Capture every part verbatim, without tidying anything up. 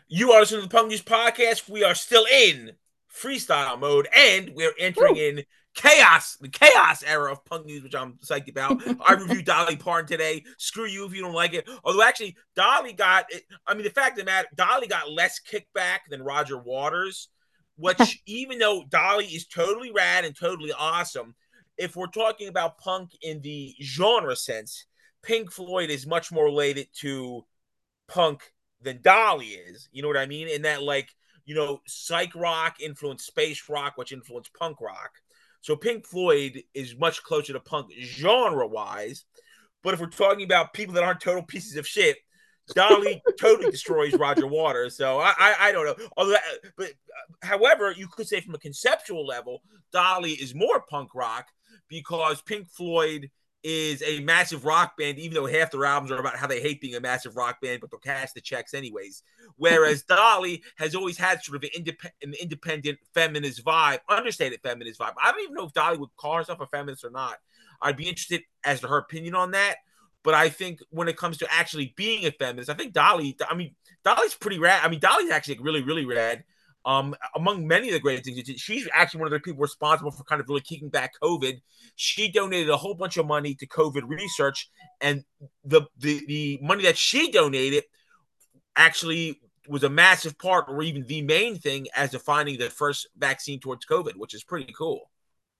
You are listening to the Punk News Podcast. We are still in freestyle mode, and we're entering Woo! in chaos, the chaos era of Punk News, which I'm psyched about. I reviewed Dolly Parton today. Screw you if you don't like it. Although, actually, Dolly got, I mean, the fact of the matter, Dolly got less kickback than Roger Waters, which, even though Dolly is totally rad and totally awesome, if we're talking about punk in the genre sense, Pink Floyd is much more related to punk than Dolly is. You know what I mean? And that, like, you know, psych rock influenced space rock, which influenced punk rock. So Pink Floyd is much closer to punk genre wise. But if we're talking about people that aren't total pieces of shit, Dolly totally destroys Roger Waters. So I, I, I don't know. Although, but however, you could say from a conceptual level, Dolly is more punk rock because Pink Floyd is a massive rock band, even though half their albums are about how they hate being a massive rock band, but they'll cash the checks anyways. Whereas Dolly has always had sort of an, indep- an independent feminist vibe, understated feminist vibe. I don't even know if Dolly would call herself a feminist or not. I'd be interested as to her opinion on that. But I think when it comes to actually being a feminist, I think Dolly, I mean, Dolly's pretty rad. I mean, Dolly's actually really, really rad. Um, among many of the great things, she's actually one of the people responsible for kind of really kicking back COVID. She donated a whole bunch of money to COVID research, and the the, the money that she donated actually was a massive part, or even the main thing, as to finding the first vaccine towards COVID, which is pretty cool.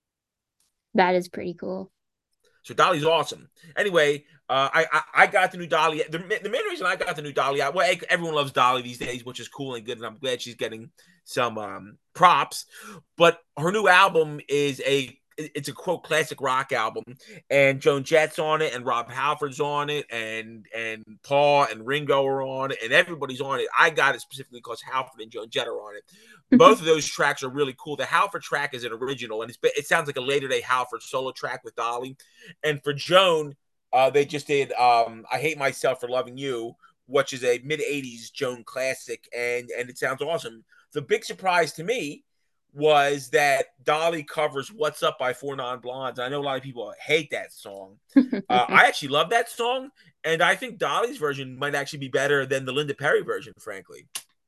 That is pretty cool. So Dolly's awesome. Anyway, uh, I, I I got the new Dolly. The, the main reason I got the new Dolly out, well, everyone loves Dolly these days, which is cool and good, and I'm glad she's getting some um, props. But her new album is a it's a quote classic rock album, and Joan Jett's on it, and Rob Halford's on it, and and Paul and Ringo are on it, and everybody's on it. I got it specifically because Halford and Joan Jett are on it. Both of those tracks are really cool. The Halford track is an original, and it's, it sounds like a later day Halford solo track with Dolly. And for Joan, uh, they just did um, "I Hate Myself for Loving You," which is a mid eighties Joan classic, and and it sounds awesome. The big surprise to me was that Dolly covers "What's Up" by Four Non Blondes. I know a lot of people hate that song. Uh, I actually love that song, and I think Dolly's version might actually be better than the Linda Perry version, frankly.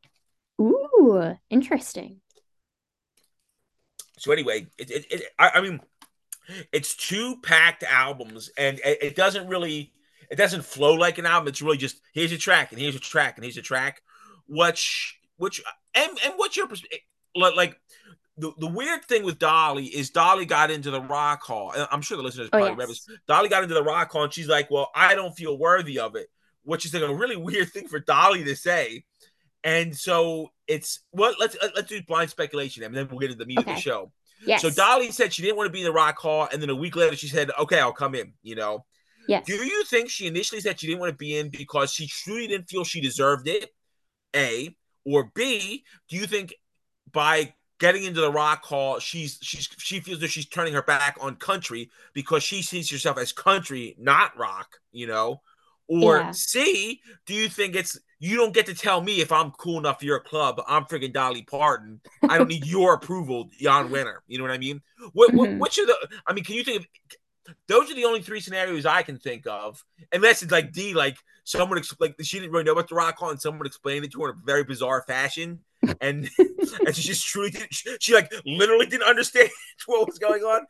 Ooh, interesting. So anyway, it, it, it I, I mean, it's two packed albums, and it, it doesn't really, it doesn't flow like an album. It's really just here's a track, and here's a track, and here's a track. Which, which, and and what's your perspective? Like the, the weird thing with Dolly is Dolly got into the Rock Hall. I'm sure the listeners Oh, probably remember this. yes. Dolly got into the Rock Hall, and she's like, "Well, I don't feel worthy of it," which is like a really weird thing for Dolly to say. And so it's well, let's let's do blind speculation, and then we'll get into the meat of the Okay. show. So Yes. Dolly said she didn't want to be in the Rock Hall, and then a week later she said, "Okay, I'll come in." You know, do Yes. you think she initially said she didn't want to be in because she truly didn't feel she deserved it? A or B? Do you think by getting into the Rock Hall, she's she's she feels that she's turning her back on country because she sees herself as country, not rock? You know, or Yeah. C? Do you think it's you don't get to tell me if I'm cool enough for your club? I'm freaking Dolly Parton. I don't need your approval, Jan Winter. You know what I mean? What, what hmm which of the? I mean, can you think of? Those are the only three scenarios I can think of, unless it's like D, like someone like she didn't really know about the Rock Hall, and someone explained it to her in a very bizarre fashion, and and she just truly did, she, she like literally didn't understand what was going on.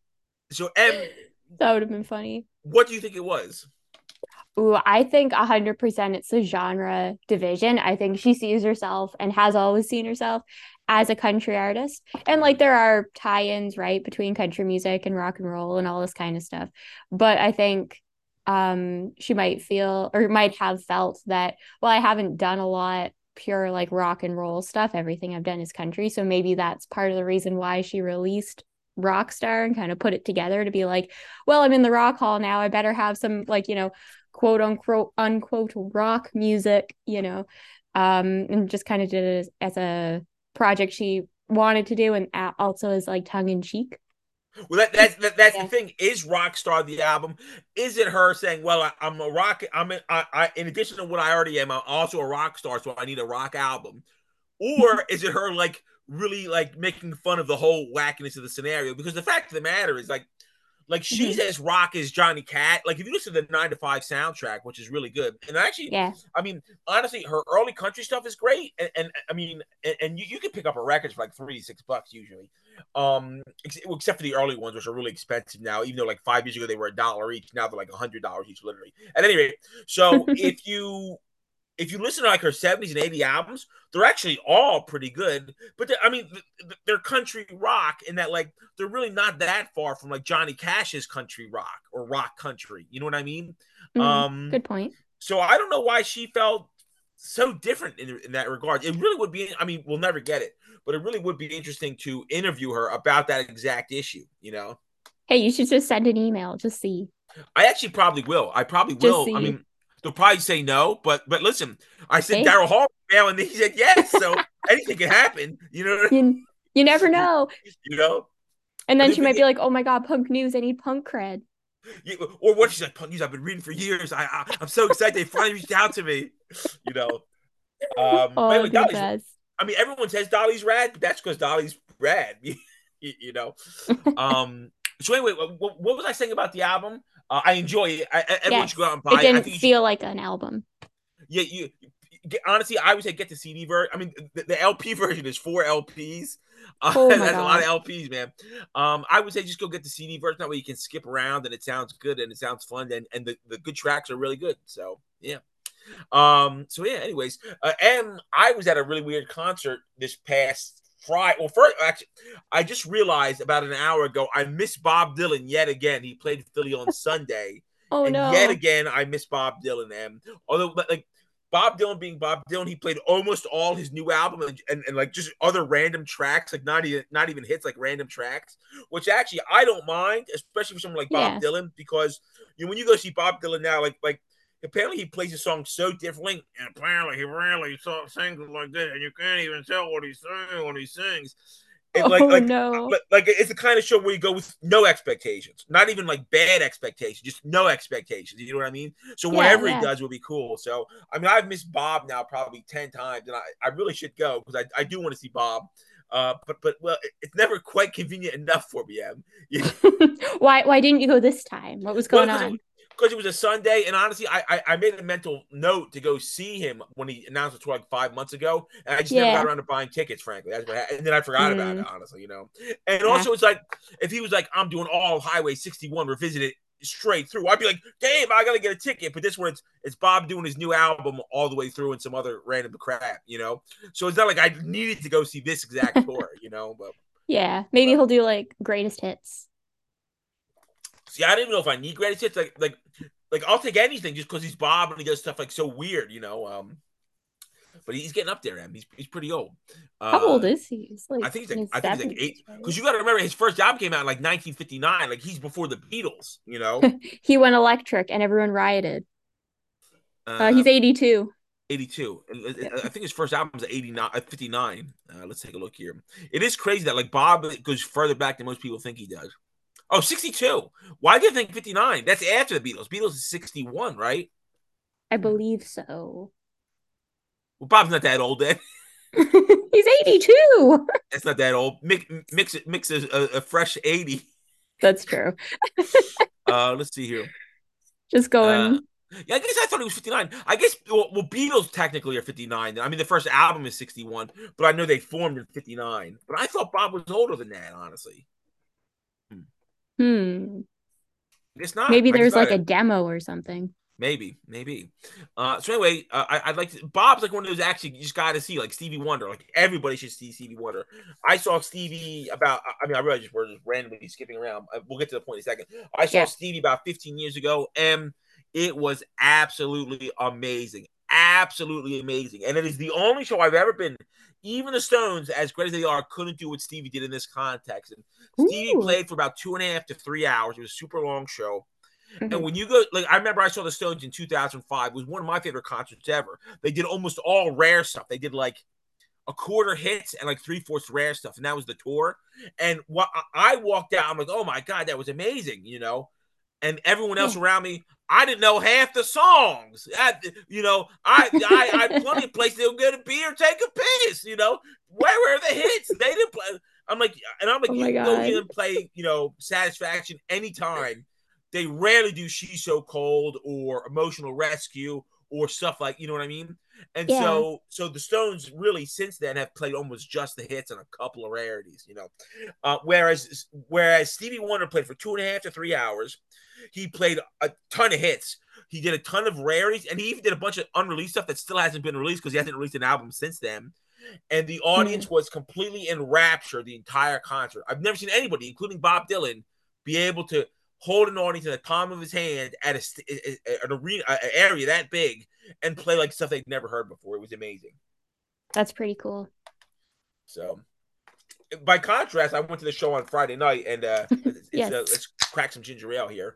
So M, That would have been funny. what do you think it was? Ooh, I think one hundred percent it's the genre division. I think she sees herself and has always seen herself as a country artist. And like there are tie-ins, right, between country music and rock and roll and all this kind of stuff. But I think um she might feel or might have felt that, well, I haven't done a lot pure like rock and roll stuff. Everything I've done is country. So maybe that's part of the reason why she released Rockstar and kind of put it together to be like, well, I'm in the Rock Hall now. I better have some like, you know, quote unquote unquote rock music, you know, um, and just kind of did it as, as a project she wanted to do, and also as like tongue in cheek. Well, that, that's that, that's the Yeah. thing. Is Rockstar the album? Is it her saying, "Well, I, I'm a rock. I'm a, I, I, in addition to what I already am, I'm also a rock star, so I need a rock album." Or is it her like really like making fun of the whole wackiness of the scenario? Because the fact of the matter is, like, like she's Mhm. as rock as Johnny Cash. Like if you listen to the Nine to Five soundtrack, which is really good, and actually, Yeah. I mean, honestly, her early country stuff is great, and, and I mean, and, and you, you can pick up her records for like three six bucks usually, um, ex- except for the early ones, which are really expensive now. Even though like five years ago they were a dollar each, now they're like a hundred dollars each, literally. At any rate, so if you if you listen to like her seventies and eighties albums, they're actually all pretty good. But I mean, they're country rock in that like they're really not that far from like Johnny Cash's country rock or rock country. You know what I mean? Mm, Um, good point. so I don't know why she felt so different in, in that regard. It really would be. I mean, we'll never get it, but it really would be interesting to interview her about that exact issue. You know? Hey, you should just send an email. Just see. I actually probably will. I probably Just will. I see. mean, they'll probably say no, but but listen, I said Hey, Daryl Hall email, and he said yes. So anything can happen. You know. you you never you, know. you know. And And then if she might it, be like, "Oh my God, punk news! I need punk cred." you, or what she's like, punk news I've been reading for years. I, I I'm so excited they finally reached out to me. You know. Um. But Oh, anyway, the Dolly's. best. I mean, everyone says Dolly's rad, but that's because Dolly's rad. you, you know. Um. So anyway, what, what was I saying about the album? Uh, I enjoy it. I, everyone should go out Yes, and it buy it. I didn't think you should. feel like an album. Yeah, you. Honestly, I would say get the C D version. I mean, the, the L P version is four L Ps. Uh, Oh my that's a lot God. of L Ps, man. Um, I would say just go get the C D version. That way you can skip around and it sounds good and it sounds fun and, and the, the good tracks are really good. So yeah. Um, so yeah, anyways. Uh, and I was at a really weird concert this past Friday. Well, first actually, I just realized about an hour ago I missed Bob Dylan yet again. He played Philly on Sunday. Oh And yet no. again, I miss Bob Dylan. And although, like, Bob Dylan being Bob Dylan, he played almost all his new album and, and, and like just other random tracks, like not even not even hits, like random tracks, which actually I don't mind, especially for someone like Bob Yeah. Dylan, because you know when you go see Bob Dylan now, like like apparently he plays a song so differently, and apparently he really sings it like this, and you can't even tell what he's saying when he sings. It like Oh like no. like it's the kind of show where you go with no expectations, not even like bad expectations, just no expectations. You know what I mean? So Yeah, whatever he yeah. does will be cool. So I mean, I've missed Bob now probably ten times, and I, I really should go because I, I do want to see Bob. Uh, but but well, it, it's never quite convenient enough for me. Em. Yeah. Why why didn't you go this time? What was Well, going because it, on? because it was a Sunday, and honestly, I, I I made a mental note to go see him when he announced the tour like five months ago, and I just never got Yeah. around to buying tickets. Frankly, that's what happened. And then I forgot about it. Mm, Honestly, you know. And ah. also, it's like if he was like, "I'm doing all Highway sixty-one revisited straight through," I'd be like, "Damn, I gotta get a ticket." But this one, it's it's Bob doing his new album all the way through and some other random crap, you know. So it's not like I needed to go see this exact tour, you know. But Yeah. Maybe but he'll do like greatest hits. see, I don't even know if I need greatest hits. Like like like I'll take anything just because he's Bob and he does stuff like so weird, you know. Um, but he's getting up there, man. He's he's pretty old. How old Uh, is he? He's I like think he's in like his I think he's like seventies, eight. right? Because you got to remember his first album came out in like nineteen fifty-nine. Like he's before the Beatles, you know. He went electric and everyone rioted. Uh, Uh, he's eighty-two. eighty-two. Yeah. I think his first album was eighty-nine, fifty-nine. Uh, let's take a look here. It is crazy that like Bob goes further back than most people think he does. Oh, sixty-two. Why do you think fifty-nine? That's after the Beatles. Beatles is sixty-one, right? I believe so. Well, Bob's not that old then. He's eighty-two. That's not that old. Mix mix it mix a, a, a fresh eighty. That's true. Uh, let's see here. Just Uh, going. yeah, I guess I thought it was fifty-nine. I guess well, well, Beatles technically are fifty-nine. I mean, the first album is sixty-one, but I know they formed in fifty-nine. But I thought Bob was older than that, honestly. Hmm. Hmm. I guess not. Maybe I guess there's like not. a demo or something. Maybe, maybe. Uh, so anyway, uh, I, I'd like to. Bob's like one of those actually you just got to see, like Stevie Wonder. Like everybody should see Stevie Wonder. I saw Stevie about. I mean, I realize just, we're just randomly skipping around. We'll get to the point in a second. I saw Yeah. Stevie about fifteen years ago, and it was absolutely amazing, absolutely amazing. And it is the only show I've ever been. Even the Stones, as great as they are, couldn't do what Stevie did in this context. And Stevie Ooh. played for about two and a half to three hours. It was a super long show. Mhm. And when you go, like, I remember I saw the Stones in two thousand five. It was one of my favorite concerts ever. They did almost all rare stuff. They did like a quarter hits and like three fourths rare stuff, and that was the tour. And what I walked out, I'm like, oh my god, that was amazing, you know. And everyone else Yeah. around me, I didn't know half the songs. I, you know, I I I had plenty of places to go get a beer, take a piss. You know, where were the hits? They didn't play. I'm like, and I'm like, Oh you my can go God. here and play, you know, Satisfaction anytime. They rarely do She's So Cold or Emotional Rescue or stuff like, you know what I mean? And Yeah. so, so the Stones really since then have played almost just the hits and a couple of rarities, you know. Uh, whereas, whereas Stevie Wonder played for two and a half to three hours, he played a ton of hits. He did a ton of rarities, and he even did a bunch of unreleased stuff that still hasn't been released because he hasn't released an album since then. And the Mm. audience was completely enraptured the entire concert. I've never seen anybody, including Bob Dylan, be able to hold an audience in the palm of his hand at a, an arena, an area that big, and play like stuff they'd never heard before. It was amazing. That's pretty cool. So, by contrast, I went to the show on Friday night, and uh, it's, it's, uh, Yes. let's crack some ginger ale here.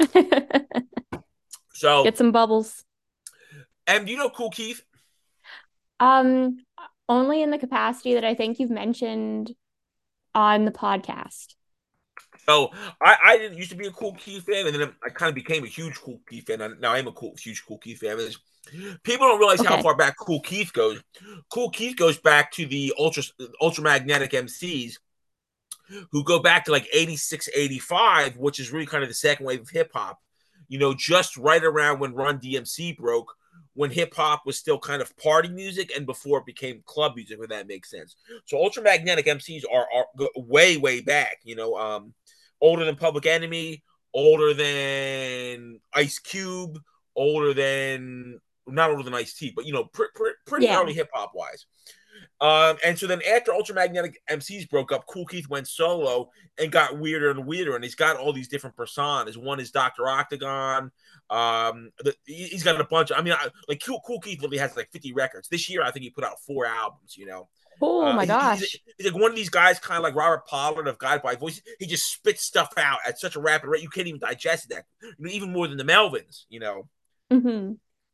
So, Get some bubbles. and do you know Kool Keith? Um, only in the capacity that I think you've mentioned on the podcast. So I, I didn't used to be a Kool Keith fan, and then I kind of became a huge Kool Keith fan. And now I'm a cool, huge Kool Keith fan. Is people don't realize how Okay. far back Kool Keith goes. Kool Keith goes back to the ultra ultramagnetic M Cs who go back to like eighty-six, eighty-five, which is really kind of the second wave of hip hop. You know, just right around when Run D M C broke, when hip hop was still kind of party music and before it became club music, if that makes sense. So ultramagnetic M Cs are, are way, way back, you know, um, older than Public Enemy, older than Ice Cube, older than, not older than Ice-T, but, you know, pr- pr- pretty Yeah. early hip hop wise. Um, and so then after Ultramagnetic M Cs broke up, Kool Keith went solo and got weirder and weirder. And he's got all these different personas. One is Doctor Octagon. Um, the, he's got a bunch. Of, I mean, I, like Kool, Kool Keith literally has like fifty records this year. I think he put out four albums. You know, Oh uh, my he, he's, gosh. he's like one of these guys, kind of like Robert Pollard of Guided by Voice. He just spits stuff out at such a rapid rate you can't even digest that. You know, even more than the Melvins. You know, Mm-hmm.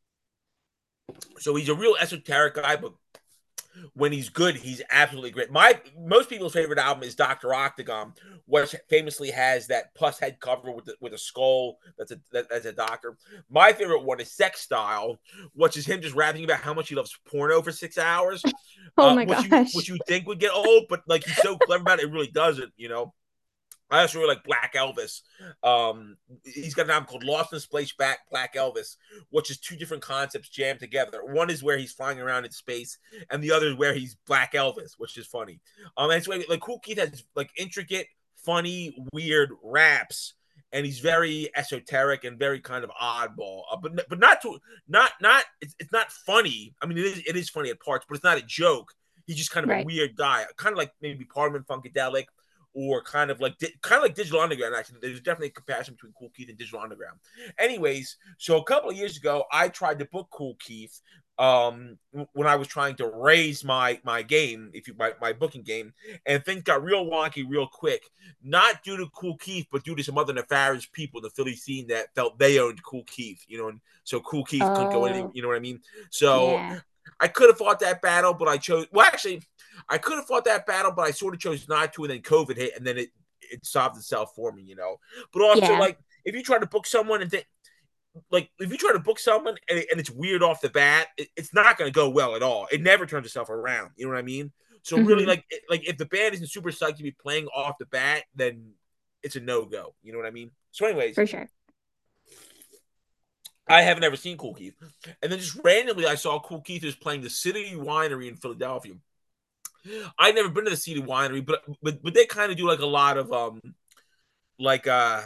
so he's a real esoteric guy, but when he's good, he's absolutely great. My most people's favorite album is Doctor Octagon, which famously has that plus head cover with the, with a skull that's a that, that's a doctor. My favorite one is Sex Style, which is him just rapping about how much he loves porno for six hours. Oh Uh, my which you gosh. which you think would get old, but like he's so clever about it, it really doesn't. You know. I also really like Black Elvis. Um, he's got an album called Lost in Space, Back Black Elvis, which is two different concepts jammed together. One is where he's flying around in space, and the other is where he's Black Elvis, which is funny. Um, and so like Kool Keith has like intricate, funny, weird raps, and he's very esoteric and very kind of oddball. Uh, but but not to not not it's, it's not funny. I mean, it is it is funny at parts, but it's not a joke. He's just kind of a Right. weird guy, kind of like maybe Parliament Funkadelic or kind of like kind of like Digital Underground. Actually, there's definitely a comparison between Kool Keith and Digital Underground. Anyways, so a couple of years ago, I tried to book Kool Keith um, when I was trying to raise my my game, if you my, my booking game, and things got real wonky real quick. Not due to Kool Keith, but due to some other nefarious people in the Philly scene that felt they owned Kool Keith. You know, and so Kool Keith couldn't go in. Oh, You know what I mean? So yeah. I could have fought that battle, but I chose. Well, actually, I could have fought that battle, but I sort of chose not to. And then COVID hit, and then it it solved itself for me, you know. But also, Yeah. like, if you try to book someone and think, like, if you try to book someone and, it, and it's weird off the bat, it, it's not going to go well at all. It never turns itself around. You know what I mean? So really, Mm-hmm. like, it, like if the band isn't super psyched to be playing off the bat, then it's a no go. You know what I mean? So, anyways, For sure. I haven't ever seen Kool Keith, and then just randomly I saw Kool Keith was playing the City Winery in Philadelphia. I'd never been to the City Winery, but but but they kind of do like a lot of um like uh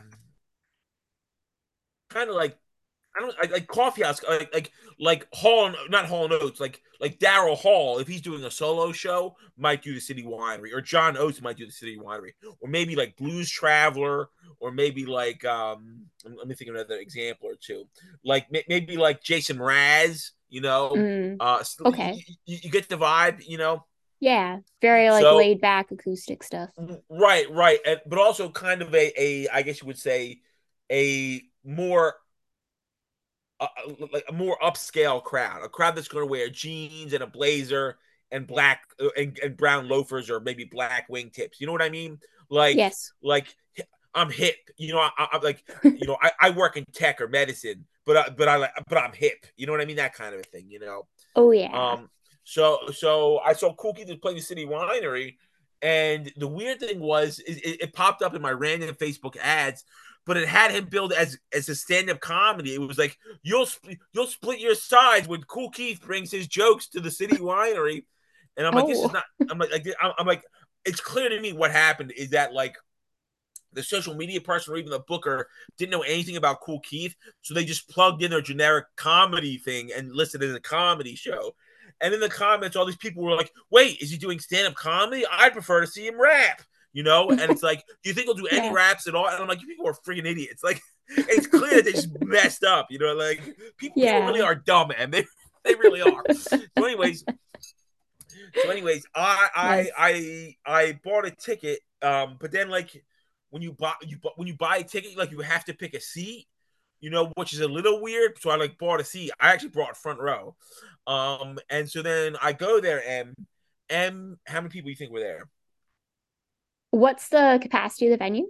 kind of like I don't like, like coffee house like like like Hall not Hall and Oates like like Daryl Hall if he's doing a solo show might do the City Winery or John Oates might do the City Winery or maybe like Blues Traveler or maybe like um let me think of another example or two like maybe like Jason Mraz you know Mm. uh Okay. you, you, you get the vibe you know Yeah. Very like so laid back acoustic stuff. right, right, and, but also kind of a, a, I guess you would say, a more, uh, like a more upscale crowd, a crowd that's going to wear jeans and a blazer and black uh, and, and brown loafers or maybe black wingtips. You know what I mean? Like, Yes. like I'm hip. You know, I, I'm like, you know, I, I work in tech or medicine, but I, but I like, but I'm hip. You know what I mean? That kind of a thing. You know. Oh yeah. Um. So so I saw Kool Keith was playing the City Winery, And the weird thing was, it, it popped up in my random Facebook ads, but it had him billed as as a stand up comedy. It was like you'll sp- you'll split your sides when Kool Keith brings his jokes to the city winery, and I'm like, this is Oh, not. I'm like, like I'm, I'm like, it's clear to me what happened is that like the social media person or even the booker didn't know anything about Kool Keith, so they just plugged in their generic comedy thing and listed it as a comedy show. And in the comments, all these people were like, "Wait, is he doing stand-up comedy? I'd prefer to see him rap." You know, and it's like, do you think he'll do any yeah. raps at all? And I'm like, you people are freaking idiots. Like, it's clear that they just messed up. You know, like people, people really Yeah. are dumb, man. They they really are. So, anyways, so anyways, I I Yes. I I bought a ticket, um, but then like when you buy you bu- when you buy a ticket, like you have to pick a seat, you know, which is a little weird. So I like bought a seat. I actually brought front row, um, and so then I go there, and and how many people do you think were there? What's the capacity of the venue?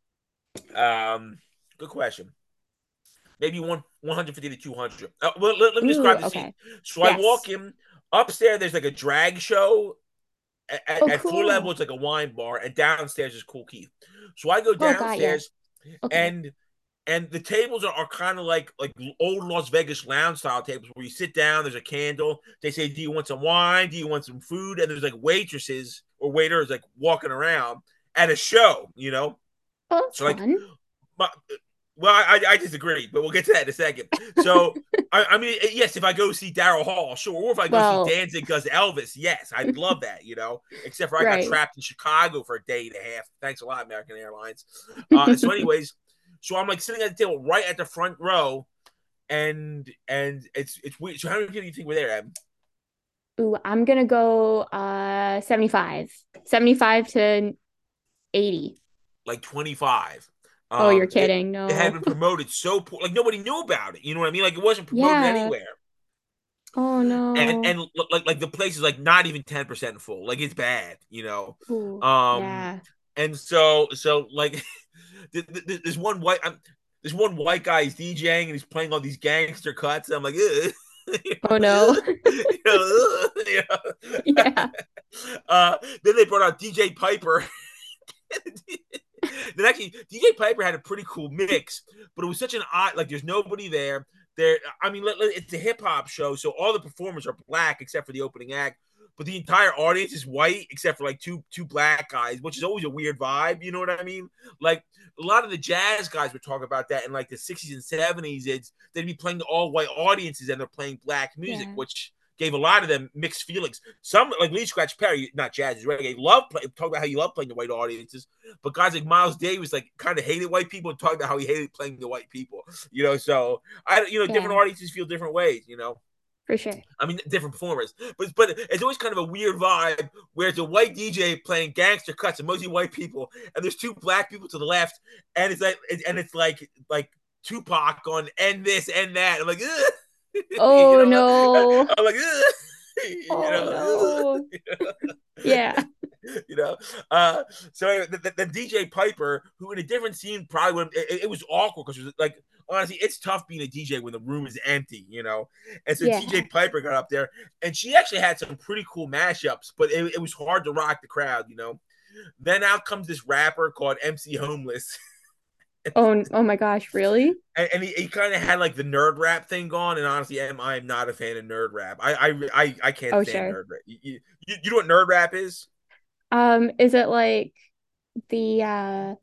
Um, good question. Maybe one 150 to two hundred. Uh, well, let, let me Ooh, describe the scene. okay. So I Yes. walk in upstairs. There's like a drag show at, Oh, at floor level. cool. It's like a wine bar, and downstairs is Kool Keith. So I go Oh, got ya. downstairs, Okay. and and the tables are, are kind of like like old Las Vegas lounge style tables where you sit down. There's a candle. They say, "Do you want some wine? Do you want some food?" And there's like waitresses or waiters like walking around at a show. You know, Oh, that's so like fun. my, well, I, I disagree, but we'll get to that in a second. So, I, I mean, yes, if I go see Daryl Hall, sure. Or if I go see Well, Danzig does Elvis, yes, I'd love that, you know, except for I got right. trapped in Chicago for a day and a half. Thanks a lot, American Airlines. Uh, so, anyways, so I'm like sitting at the table right at the front row, and and it's it's weird. So, how many people do you think were there, Em? Ooh, I'm gonna go uh seventy-five. seventy-five to eighty. Like twenty-five. Oh, you're Um, it, kidding. it had No. been promoted so poor, like nobody knew about it. You know what I mean? Like it wasn't promoted Yeah. anywhere. Oh and no. and like like the place is like not even ten percent full. Like it's bad, you know. Ooh, Um, yeah. and so so like there's one white I'm, there's one white guy he's DJing and he's playing all these gangster cuts. And I'm like, ugh. You Oh know, like, no. ugh. You know, ugh. You Yeah. know? uh, then they brought out D J Piper. Then actually, D J Piper had a pretty cool mix, but it was such an odd. Like, there's nobody there. There, I mean, it's a hip hop show, so all the performers are black except for the opening act. But the entire audience is white except for like two two black guys, which is always a weird vibe. You know what I mean? Like a lot of the jazz guys would talk about that in like the sixties and seventies. It's they'd be playing to all white audiences and they're playing black music, Yeah. which gave a lot of them mixed feelings. Some like Lee Scratch Perry, not jazz, reggae, love play, talk about how you love playing to white audiences. But guys like Miles Davis like kind of hated white people and talked about how he hated playing to white people. You know, so I you know different Yeah, audiences feel different ways. You know. for sure. I mean, different performers, but but it's always kind of a weird vibe where it's a white D J playing gangster cuts and mostly white people, and there's two black people to the left, and it's like and it's like like Tupac on and this and that. I'm like, ugh. You Oh know, no. I'm like, ugh. You Oh know, no. Yeah. you know. Uh, so anyway, the, the, the D J Piper, who in a different scene probably would, it, it was awkward because it was like honestly, it's tough being a D J when the room is empty, you know. And so Yeah. D J Piper got up there, and she actually had some pretty cool mashups, but it, it was hard to rock the crowd, you know. Then out comes this rapper called M C Homeless. Oh, oh my gosh, really? And, and he, he kind of had like the nerd rap thing going, and honestly, I'm I'm not a fan of nerd rap. I I I, I can't Oh, stand sure. nerd rap. You, you, you know what nerd rap is? Um, is it like the uh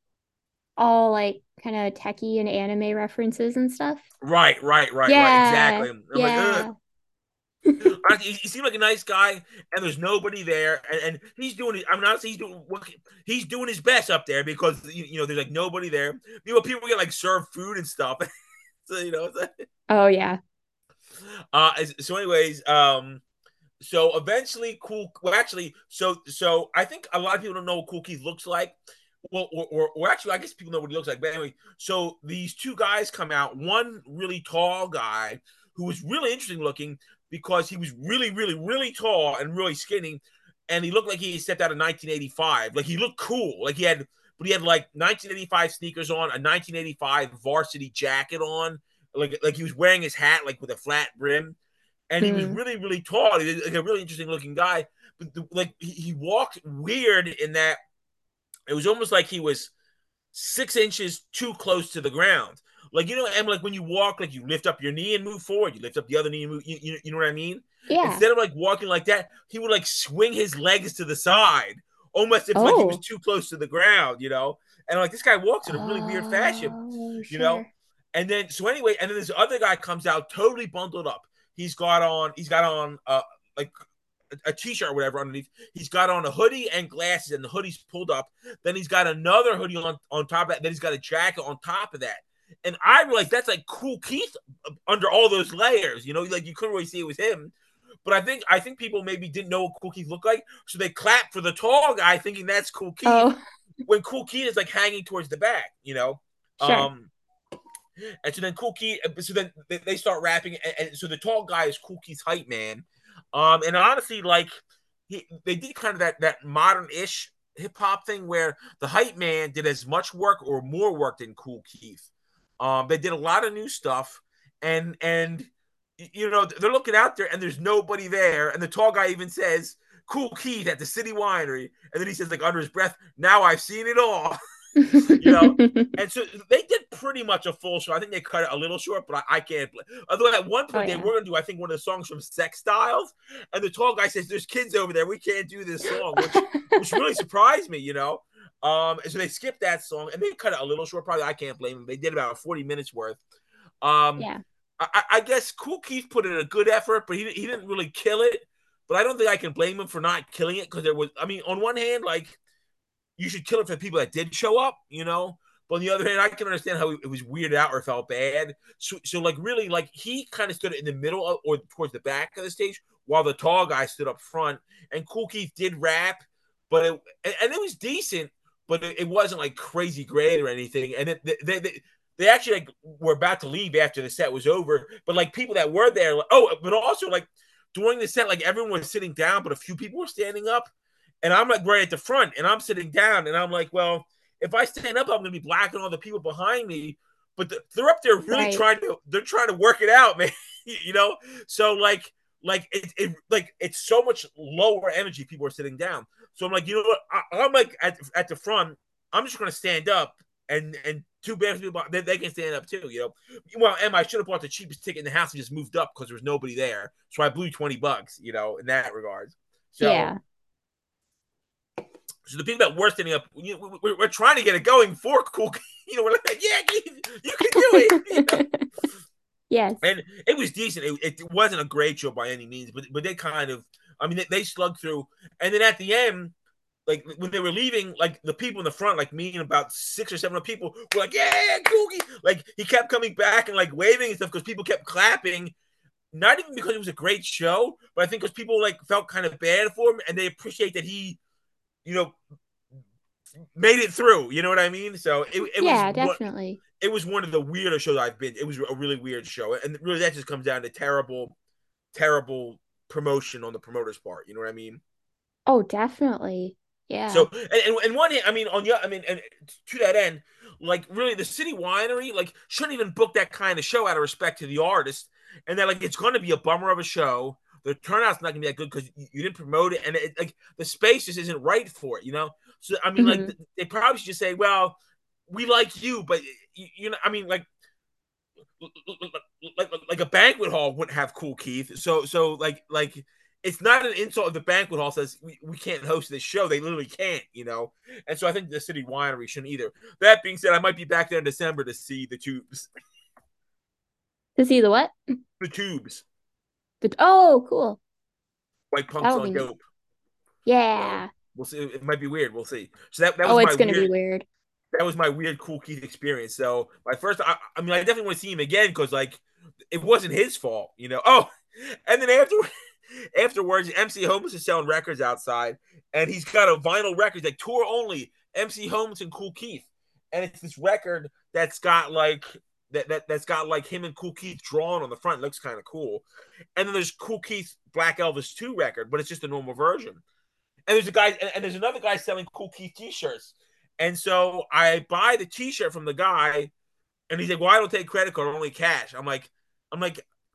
all like kind of techie and anime references and stuff? Right, right, right, right. Yeah. Exactly. I'm like, ugh. Yeah. Honestly, he, he seemed like a nice guy, and there's nobody there, and, and he's doing it. I mean, honestly, he's doing what he's doing his best up there because you, you know there's like nobody there. You know, people get like served food and stuff, so you know. It's like, Oh yeah. uh, so anyways, um, so eventually, cool. Well, actually, so so I think a lot of people don't know what Kool Keith looks like. Well, or, or, or actually, I guess people know what he looks like. But anyway, so these two guys come out. One really tall guy who was really interesting looking because he was really, really, really tall and really skinny, and he looked like he stepped out of nineteen eighty-five. Like he looked cool. Like he had, but he had like nineteen eighty-five sneakers on, a nineteen eighty-five varsity jacket on. Like like he was wearing his hat like with a flat brim, and he was Mm. really, really tall. He was like a really interesting looking guy. But the, like he, he walked weird in that it was almost like he was six inches too close to the ground. Like, you know, and like when you walk, like you lift up your knee and move forward, you lift up the other knee and move, you, you, you know what I mean? Yeah. Instead of like walking like that, he would like swing his legs to the side, almost if like he was Oh. too close to the ground, you know? And like this guy walks in a really weird fashion, Oh, you know? sure. And then, so anyway, and then this other guy comes out totally bundled up. He's got on, he's got on, uh, like a t-shirt or whatever underneath. He's got on a hoodie and glasses, and the hoodie's pulled up. Then he's got another hoodie on, on top of that. Then he's got a jacket on top of that. And I realized that's like Kool Keith under all those layers. You know, like you couldn't really see it was him. But I think I think people maybe didn't know what Kool Keith looked like, so they clapped for the tall guy, thinking that's Kool Keith. Oh, When Kool Keith is like hanging towards the back, you know. sure. Um, and so then Kool Keith, so then they start rapping, and, and so the tall guy is Kool Keith's hype man. Um, and honestly, like he, they did kind of that that modern-ish hip hop thing where the hype man did as much work or more work than Kool Keith. Um, they did a lot of new stuff, and and you know they're looking out there, and there's nobody there, and the tall guy even says Kool Keith at the City Winery, and then he says like under his breath, "Now I've seen it all." You know, and so they did pretty much a full show. I think they cut it a little short, but I, I can't. Although at one point Oh, they yeah. were going to do, I think, one of the songs from Sex Styles, and the tall guy says, "There's kids over there. We can't do this song," which which really surprised me. You know, um, so they skipped that song and they cut it a little short. Probably I can't blame them. They did about forty minutes worth. Um, Yeah. I, I guess Kool Keith put in a good effort, but he he didn't really kill it. But I don't think I can blame him for not killing it because there was. I mean, on one hand, like you should kill it for the people that did show up, you know. But on the other hand, I can understand how it was weirded out or felt bad. So, so like really, like he kind of stood in the middle of, or towards the back of the stage, while the tall guy stood up front. And Kool Keith did rap, but it, and, and it was decent, but it, it wasn't like crazy great or anything. And it, they, they they actually like were about to leave after the set was over, but like people that were there, like, oh, but also like during the set, like everyone was sitting down, but a few people were standing up. And I'm like right at the front, and I'm sitting down, and I'm like, well, if I stand up, I'm going to be blacking all the people behind me. But the, they're up there really Right. trying to, they're trying to work it out, man. You know, so like, like it, it, like it's so much lower energy. People are sitting down, so I'm like, you know what? I, I'm like at at the front. I'm just going to stand up, and and two bad people, they, they can stand up too. You know, well, Emma, I should have bought the cheapest ticket in the house and just moved up because there was nobody there, so I blew twenty bucks. You know, in that regard. So. Yeah. So the people that were standing up, you know, we're, we're trying to get it going for Kool. You know, we're like, yeah, you can do it. You know? Yes. And it was decent. It, it wasn't a great show by any means, but but they kind of, I mean, they, they slugged through. And then at the end, like when they were leaving, like the people in the front, like me and about six or seven people were like, yeah, Kookie. Like he kept coming back and like waving and stuff because people kept clapping. Not even because it was a great show, but I think because people like felt kind of bad for him and they appreciate that he, you know, made it through. You know what I mean? So it, it yeah, was definitely. It was one of the weirder shows I've been. It was a really weird show, and really that just comes down to terrible, terrible promotion on the promoter's part. You know what I mean? Oh, definitely. Yeah. So, and, and one, I mean, on yeah, I mean, and to that end, like really, the City Winery like shouldn't even book that kind of show out of respect to the artist, and that like it's going to be a bummer of a show. The turnout's not gonna be that good because you didn't promote it, and it, like the space just isn't right for it, you know. So I mean, mm-hmm. like they probably should just say, "Well, we like you, but you, you know, I mean, like, like, like a banquet hall wouldn't have Kool Keith. So, so like, like it's not an insult if the banquet hall says we, we can't host this show. They literally can't, you know. And so I think the City Winery shouldn't either. That being said, I might be back there in December to see the Tubes. To see the what? The Tubes. The, oh, cool. White punks on dope. Neat. Yeah. So we'll see. It might be weird. We'll see. So that, that was oh, it's my gonna weird, be weird. That was my weird Kool Keith experience. So my first, I, I mean, I definitely want to see him again because like it wasn't his fault, you know. Oh, and then after afterwards, M C Holmes is selling records outside, and he's got a vinyl record like tour only. M C Holmes and Kool Keith, and it's this record that's got like that, that that's got like him and Kool Keith drawn on the front. It looks kind of cool. And then there's Kool Keith Black Elvis two record, but it's just a normal version. And there's a guy, and, and there's another guy selling Kool Keith t-shirts. And so I buy the t-shirt from the guy, and he's like, "Well, I don't take credit card, only cash." I'm like, I'm like,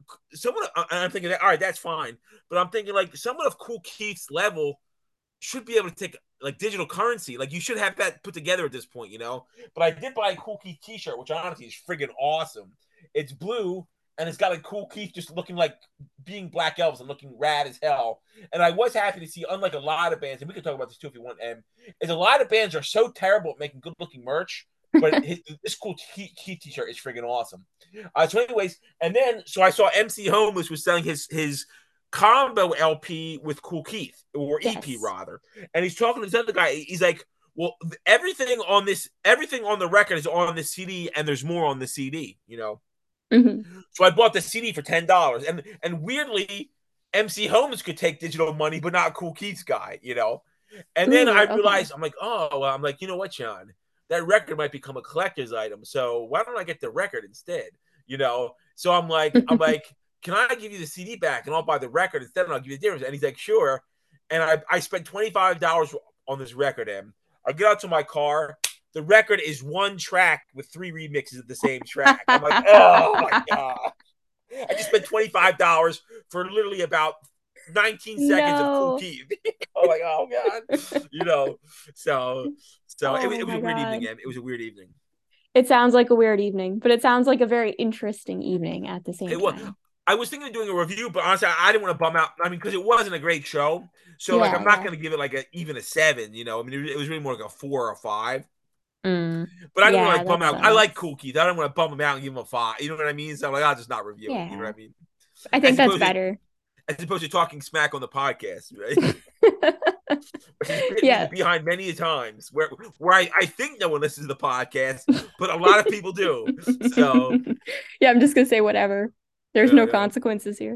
someone, I'm thinking that, all right, that's fine. But I'm thinking like someone of Kool Keith's level should be able to take like digital currency. Like you should have that put together at this point, you know. But I did buy a Kool Keith T-shirt, which honestly is friggin' awesome. It's blue and it's got like Kool Keith just looking like being Black Elvis and looking rad as hell. And I was happy to see, unlike a lot of bands, and we can talk about this too if you want, M, is a lot of bands are so terrible at making good looking merch. But his, this Kool Keith T-shirt is friggin' awesome. Uh, so, anyways, and then so I saw M C Homeless was selling his his combo L P with Kool Keith, or E P yes. rather, and he's talking to this other guy. He's like, "Well, everything on this, everything on the record is on the C D, and there's more on the C D." You know, mm-hmm. So I bought the C D for ten dollars, and and weirdly, M C Homeless could take digital money, but not Kool Keith's guy. You know, and then Ooh, I realized okay. I'm like, oh, well, I'm like, you know what, Sean, that record might become a collector's item, so why don't I get the record instead? You know, so I'm like, I'm like. Can I give you the C D back and I'll buy the record instead and I'll give you the difference? And he's like, sure. And I, I spent twenty-five dollars on this record, and I get out to my car. The record is one track with three remixes of the same track. I'm like, oh my God. I just spent twenty-five dollars for literally about nineteen seconds no. of Kool Keith. I'm like, oh God. You know, so so oh it, it was a weird God. evening, man. It was a weird evening. It sounds like a weird evening, but it sounds like a very interesting evening at the same it time. Was. I was thinking of doing a review, but honestly, I didn't want to bum out. I mean, because it wasn't a great show. So, yeah, like, I'm not yeah. going to give it, like, a even a seven, you know? I mean, it was really more like a four or a five. Mm. But I didn't yeah, want to, like, bum out. Sucks. I like Kool Keith. I don't want to bum him out and give him a five. You know what I mean? So, I'm like, I'll just not review yeah. it. You know what I mean? I think as that's better. To, as opposed to talking smack on the podcast, right? Yeah. Behind many a times where where I, I think no one listens to the podcast, but a lot of people do. So, yeah, I'm just going to say whatever. There's no, no consequences here.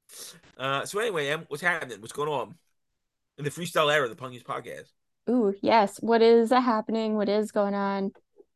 Uh, so anyway, Em, what's happening? What's going on in the freestyle era of the Punk News podcast? Ooh, yes. What is happening? What is going on?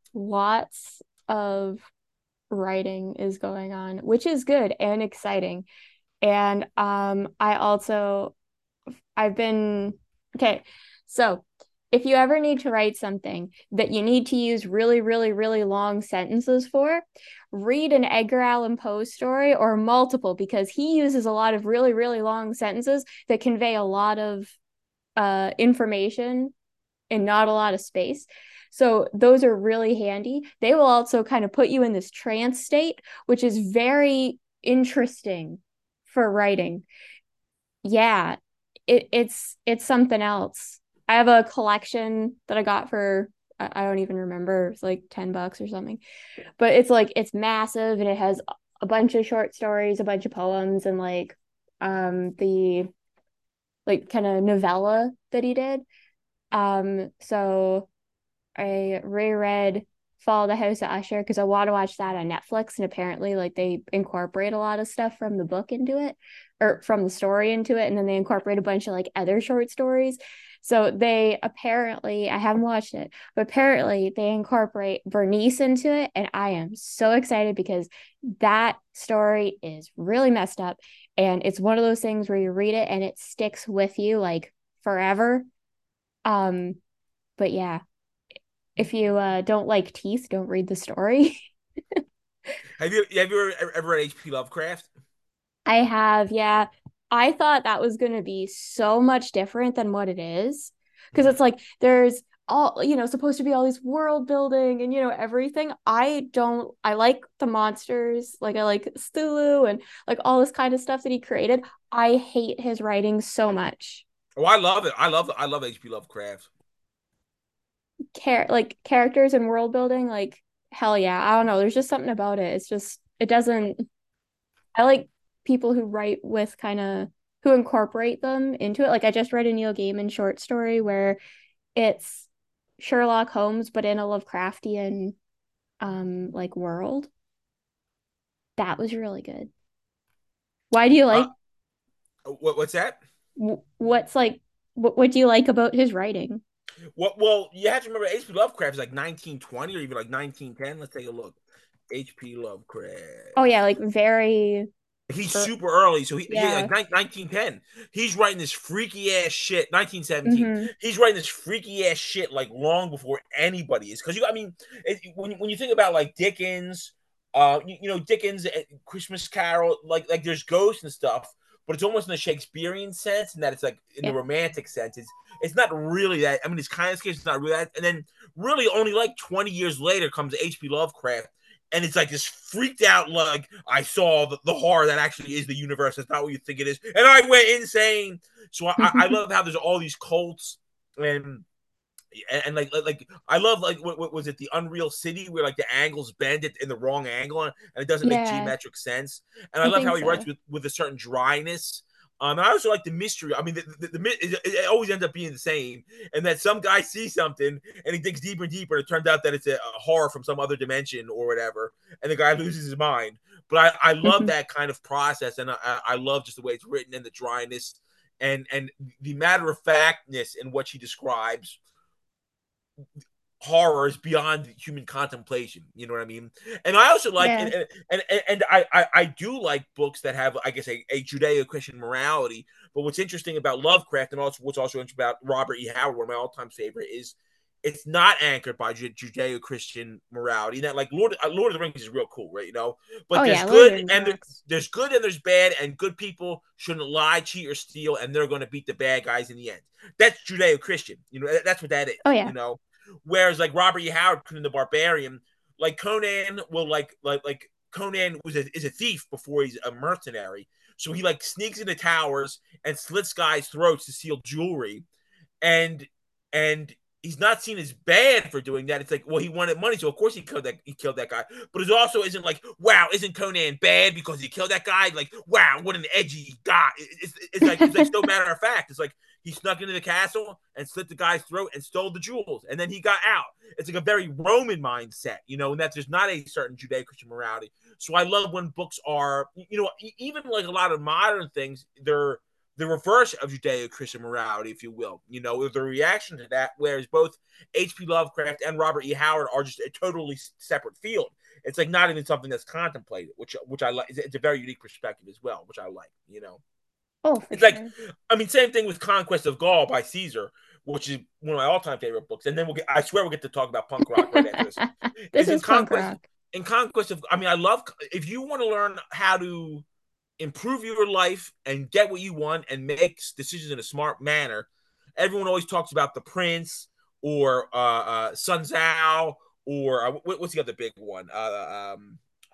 Lots of writing is going on, which is good and exciting. And um, I also, I've been, okay, so if you ever need to write something that you need to use really, really, really long sentences for, read an Edgar Allan Poe story or multiple, because he uses a lot of really, really long sentences that convey a lot of uh, information in not a lot of space. So those are really handy. They will also kind of put you in this trance state, which is very interesting for writing. Yeah, it, it's it's something else. I have a collection that I got for, I don't even remember, it's like ten bucks or something. But it's like, it's massive and it has a bunch of short stories, a bunch of poems, and like um the like kind of novella that he did. Um, so I reread Fall of the House of Usher because I want to watch that on Netflix, and apparently like they incorporate a lot of stuff from the book into it, or from the story into it, and then they incorporate a bunch of like other short stories. So they apparently, I haven't watched it, but apparently they incorporate Bernice into it, and I am so excited because that story is really messed up, and it's one of those things where you read it and it sticks with you like forever. Um, but yeah, if you uh, don't like teeth, don't read the story. have you have you ever, ever read H P Lovecraft? I have, yeah. I thought that was going to be so much different than what it is, because it's like there's all, you know, supposed to be all these world building and, you know, everything. I don't, I like the monsters, like I like Cthulhu and like all this kind of stuff that he created. I hate his writing so much. Oh, I love it. I love I love H P Lovecraft. Care like characters and world building, like hell yeah. I don't know. There's just something about it. It's just, it doesn't, I like people who write with kind of, who incorporate them into it. Like I just read a Neil Gaiman short story where it's Sherlock Holmes, but in a Lovecraftian um like world. That was really good. Why do you like uh, what, what's that? What's like what, what do you like about his writing? Well, well, you have to remember H P Lovecraft is like nineteen twenty or even like nineteen ten. Let's take a look. H P Lovecraft. Oh yeah, like very. He's super early, so he, yeah. he like nineteen ten. He's writing this freaky ass shit. nineteen seventeen. Mm-hmm. He's writing this freaky ass shit like long before anybody is. Because you, I mean, it, when when you think about like Dickens Uh, you, you know, Dickens, uh, Christmas Carol, like like there's ghosts and stuff, but it's almost in the Shakespearean sense, and that it's like in the Yeah. romantic sense. It's it's not really that. I mean, it's kind of scary. It's not really that. And then really only like twenty years later comes H P. Lovecraft, and it's like this freaked out like I saw the, the horror that actually is the universe. That's not what you think it is, and I went insane. So I, I love how there's all these cults and and, and like like I love like what, what was it, the Unreal City, where like the angles bend it in the wrong angle and it doesn't make Yeah, geometric sense. And I I love think how he writes so. with with a certain dryness. Um, and I also like the mystery. I mean, the, the, the it, it always ends up being the same, and that some guy sees something and he digs deeper and deeper, and it turns out that it's a, a horror from some other dimension or whatever, and the guy loses his mind. But I, I love that kind of process, and I, I love just the way it's written and the dryness and and the matter of factness in what she describes horrors beyond human contemplation. You know what I mean? And I also like, Yeah. and and and, and I, I I do like books that have, I guess, a, a Judeo-Christian morality. But what's interesting about Lovecraft, and also what's also interesting about Robert E. Howard, one of my all-time favorite, is it's not anchored by Judeo-Christian morality. And that, like, Lord uh, Lord of the Rings is real cool, right? You know, but Oh there's yeah, Lord of the good Rings and there, rocks. there's good and there's bad, and good people shouldn't lie, cheat, or steal, and they're going to beat the bad guys in the end. That's Judeo-Christian. You know, that's what that is. Oh You yeah. know, whereas like Robert E. Howard, Conan the Barbarian, like Conan will like like like Conan was a, is a thief before he's a mercenary. So he like sneaks into towers and slits guys' throats to steal jewelry, and and he's not seen as bad for doing that. It's like, well, he wanted money, so of course he killed that he killed that guy. But it also isn't like, wow, isn't Conan bad because he killed that guy? Like, wow, what an edgy guy. It's, it's like it's like so matter of fact. It's like he snuck into the castle and slit the guy's throat and stole the jewels, and then he got out. It's like a very Roman mindset, you know, and that there's not a certain Judeo-Christian morality. So I love when books are, you know, even like a lot of modern things, they're the reverse of Judeo-Christian morality, if you will. You know, the reaction to that, whereas both H P. Lovecraft and Robert E. Howard are just a totally separate field. It's like not even something that's contemplated, which which I like. It's a very unique perspective as well, which I like. You know, Oh, for it's like, sure. I mean, same thing with Conquest of Gaul by Caesar, which is one of my all-time favorite books. And then we'll get, I swear, we'll get to talk about punk rock right after this. This Is in is punk Conquest, rock. in Conquest of, I mean, I love, if you want to learn how to improve your life and get what you want and make decisions in a smart manner. Everyone always talks about the Prince or uh, uh, Sun Tzu or uh, what's the other big one? Uh, um,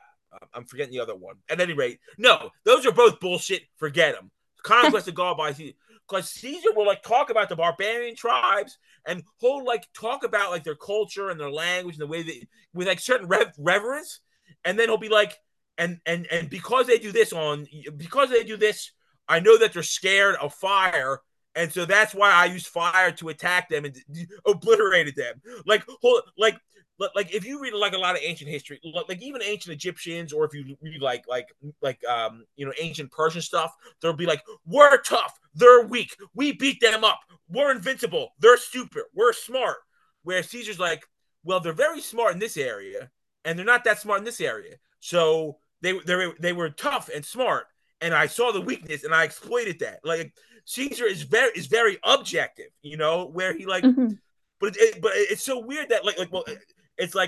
I'm forgetting the other one. At any rate, no, those are both bullshit. Forget them. Conquest of Gaul by Caesar. Because Caesar will like talk about the barbarian tribes and whole like talk about like their culture and their language and the way they with like certain rev- reverence, and then he'll be like, and and and because they do this on because they do this, I know that they're scared of fire, and so that's why I use fire to attack them and d- obliterated them. Like whole like like if you read like a lot of ancient history, like even ancient Egyptians, or if you read like like like um you know ancient Persian stuff, there'll be like, we're tough, they're weak, we beat them up, we're invincible, they're stupid, we're smart. Where Caesar's like, well, they're very smart in this area, and they're not that smart in this area. So they they they were tough and smart, and I saw the weakness and I exploited that. Like Caesar is very is very objective, you know, where he like, Mhm. but it, but it's so weird that like like well it's like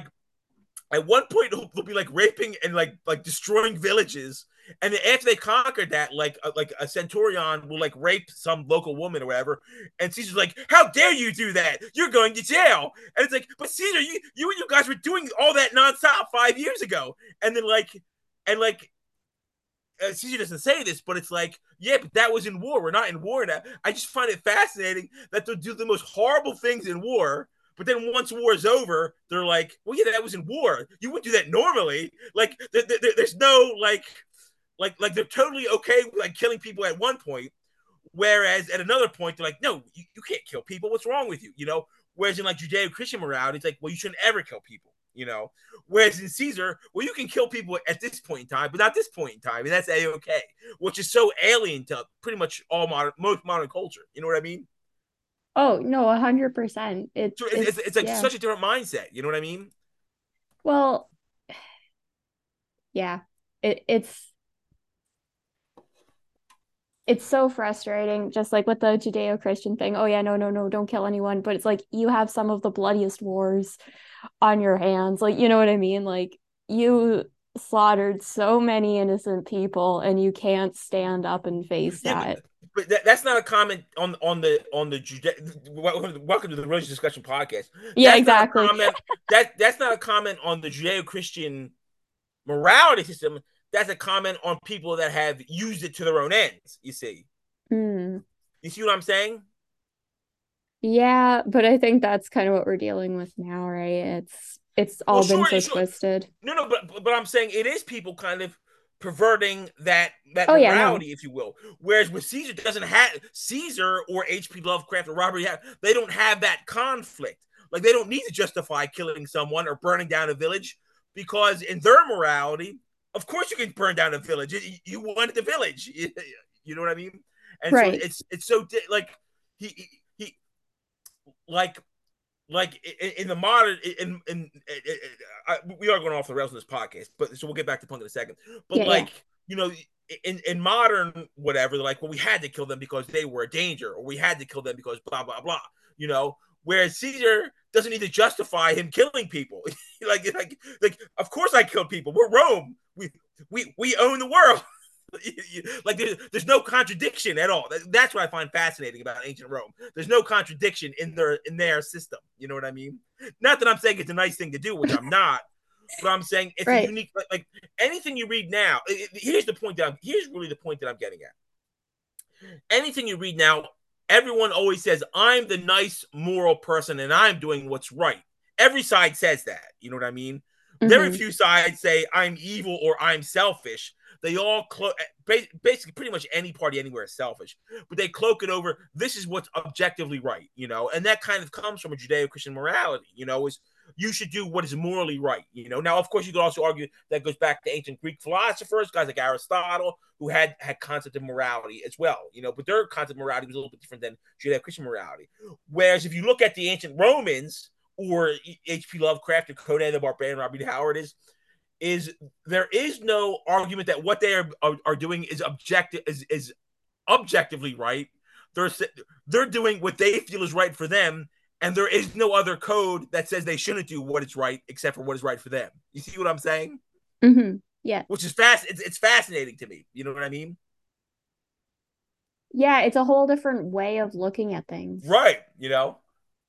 at one point they'll be like raping and like like destroying villages, and then after they conquered that, like uh, like a centurion will like rape some local woman or whatever, and Caesar's like, how dare you do that, you're going to jail. And it's like, but Caesar, you you and you guys were doing all that nonstop five years ago. And then like and like uh, Caesar doesn't say this, but it's like, yeah, but that was in war. We're not in war now. I just find it fascinating that they'll do the most horrible things in war, but then once war is over, they're like, well, yeah, that was in war. You wouldn't do that normally. Like, there, there, there's no like, like, like they're totally okay with like killing people at one point, whereas at another point they're like, no, you, you can't kill people. What's wrong with you? You know. Whereas in like Judeo-Christian morality, it's like, well, you shouldn't ever kill people. You know. Whereas in Caesar, well, you can kill people at this point in time, but not this point in time, and that's a okay, which is so alien to pretty much all modern, most modern culture. You know what I mean? Oh, no, a hundred percent. It So it's, it's, it's it's like yeah. such a different mindset. You know what I mean? Well, yeah. It it's it's so frustrating, just like with the Judeo-Christian thing. Oh yeah, no, no, no, don't kill anyone. But it's like you have some of the bloodiest wars on your hands. Like, you know what I mean? Like you slaughtered so many innocent people, and you can't stand up and face Yeah, but that. but that, that's not a comment on on the on the Jude- welcome, welcome to the Religious Discussion Podcast. Yeah, That's not a exactly. comment. That that's not a comment on the Judeo-Christian morality system. That's a comment on people that have used it to their own ends. You see, Hmm. you see what I'm saying? Yeah, but I think that's kind of what we're dealing with now, right? It's it's Well, all been sure, so sure. twisted. No, no, but but I'm saying it is people kind of perverting that that Oh yeah, no. morality, if you will. Whereas with Caesar doesn't have Caesar or H P. Lovecraft or Robert, have, they don't have that conflict. Like they don't need to justify killing someone or burning down a village because in their morality, of course you can burn down a village. You, you wanted the village. You know what I mean? And so Right. it's it's so like he he, he like like in, in the modern in, in, in, in I, we are going off the rails in this podcast, but so we'll get back to punk in a second. But Yeah, yeah. like you know, in in modern whatever, like well, we had to kill them because they were a danger, or we had to kill them because blah blah blah. You know, whereas Caesar doesn't need to justify him killing people. like like like of course I killed people. We're Rome. We we we own the world. Like there's, there's no contradiction at all. That's what I find fascinating about ancient Rome. There's no contradiction in their in their system. You know what I mean? Not that I'm saying it's a nice thing to do, which I'm not, but I'm saying it's a Right. unique. Like, like anything you read now. It, it, here's the point that I'm, here's really the point that I'm getting at. Anything you read now, everyone always says I'm the nice moral person and I'm doing what's right. Every side says that. You know what I mean? Very Hmm. few sides say I'm evil or I'm selfish. They all clo- basically pretty much any party anywhere is selfish, but they cloak it over this is what's objectively right, you know, and that kind of comes from a Judeo-Christian morality, you know, is you should do what is morally right, you know. Now, of course, you could also argue that goes back to ancient Greek philosophers, guys like Aristotle, who had had concept of morality as well, you know, but their concept of morality was a little bit different than Judeo-Christian morality. Whereas if you look at the ancient Romans or H P. Lovecraft or Conan the Barbarian, Robert Howard is is there is no argument that what they are are, are doing is objective is, is objectively right. They're they're doing what they feel is right for them, and there is no other code that says they shouldn't do what is right except for what is right for them. You see what I'm saying? Hmm. Yeah. Which is fast. It's, it's fascinating to me. You know what I mean? Yeah, it's a whole different way of looking at things. Right. You know.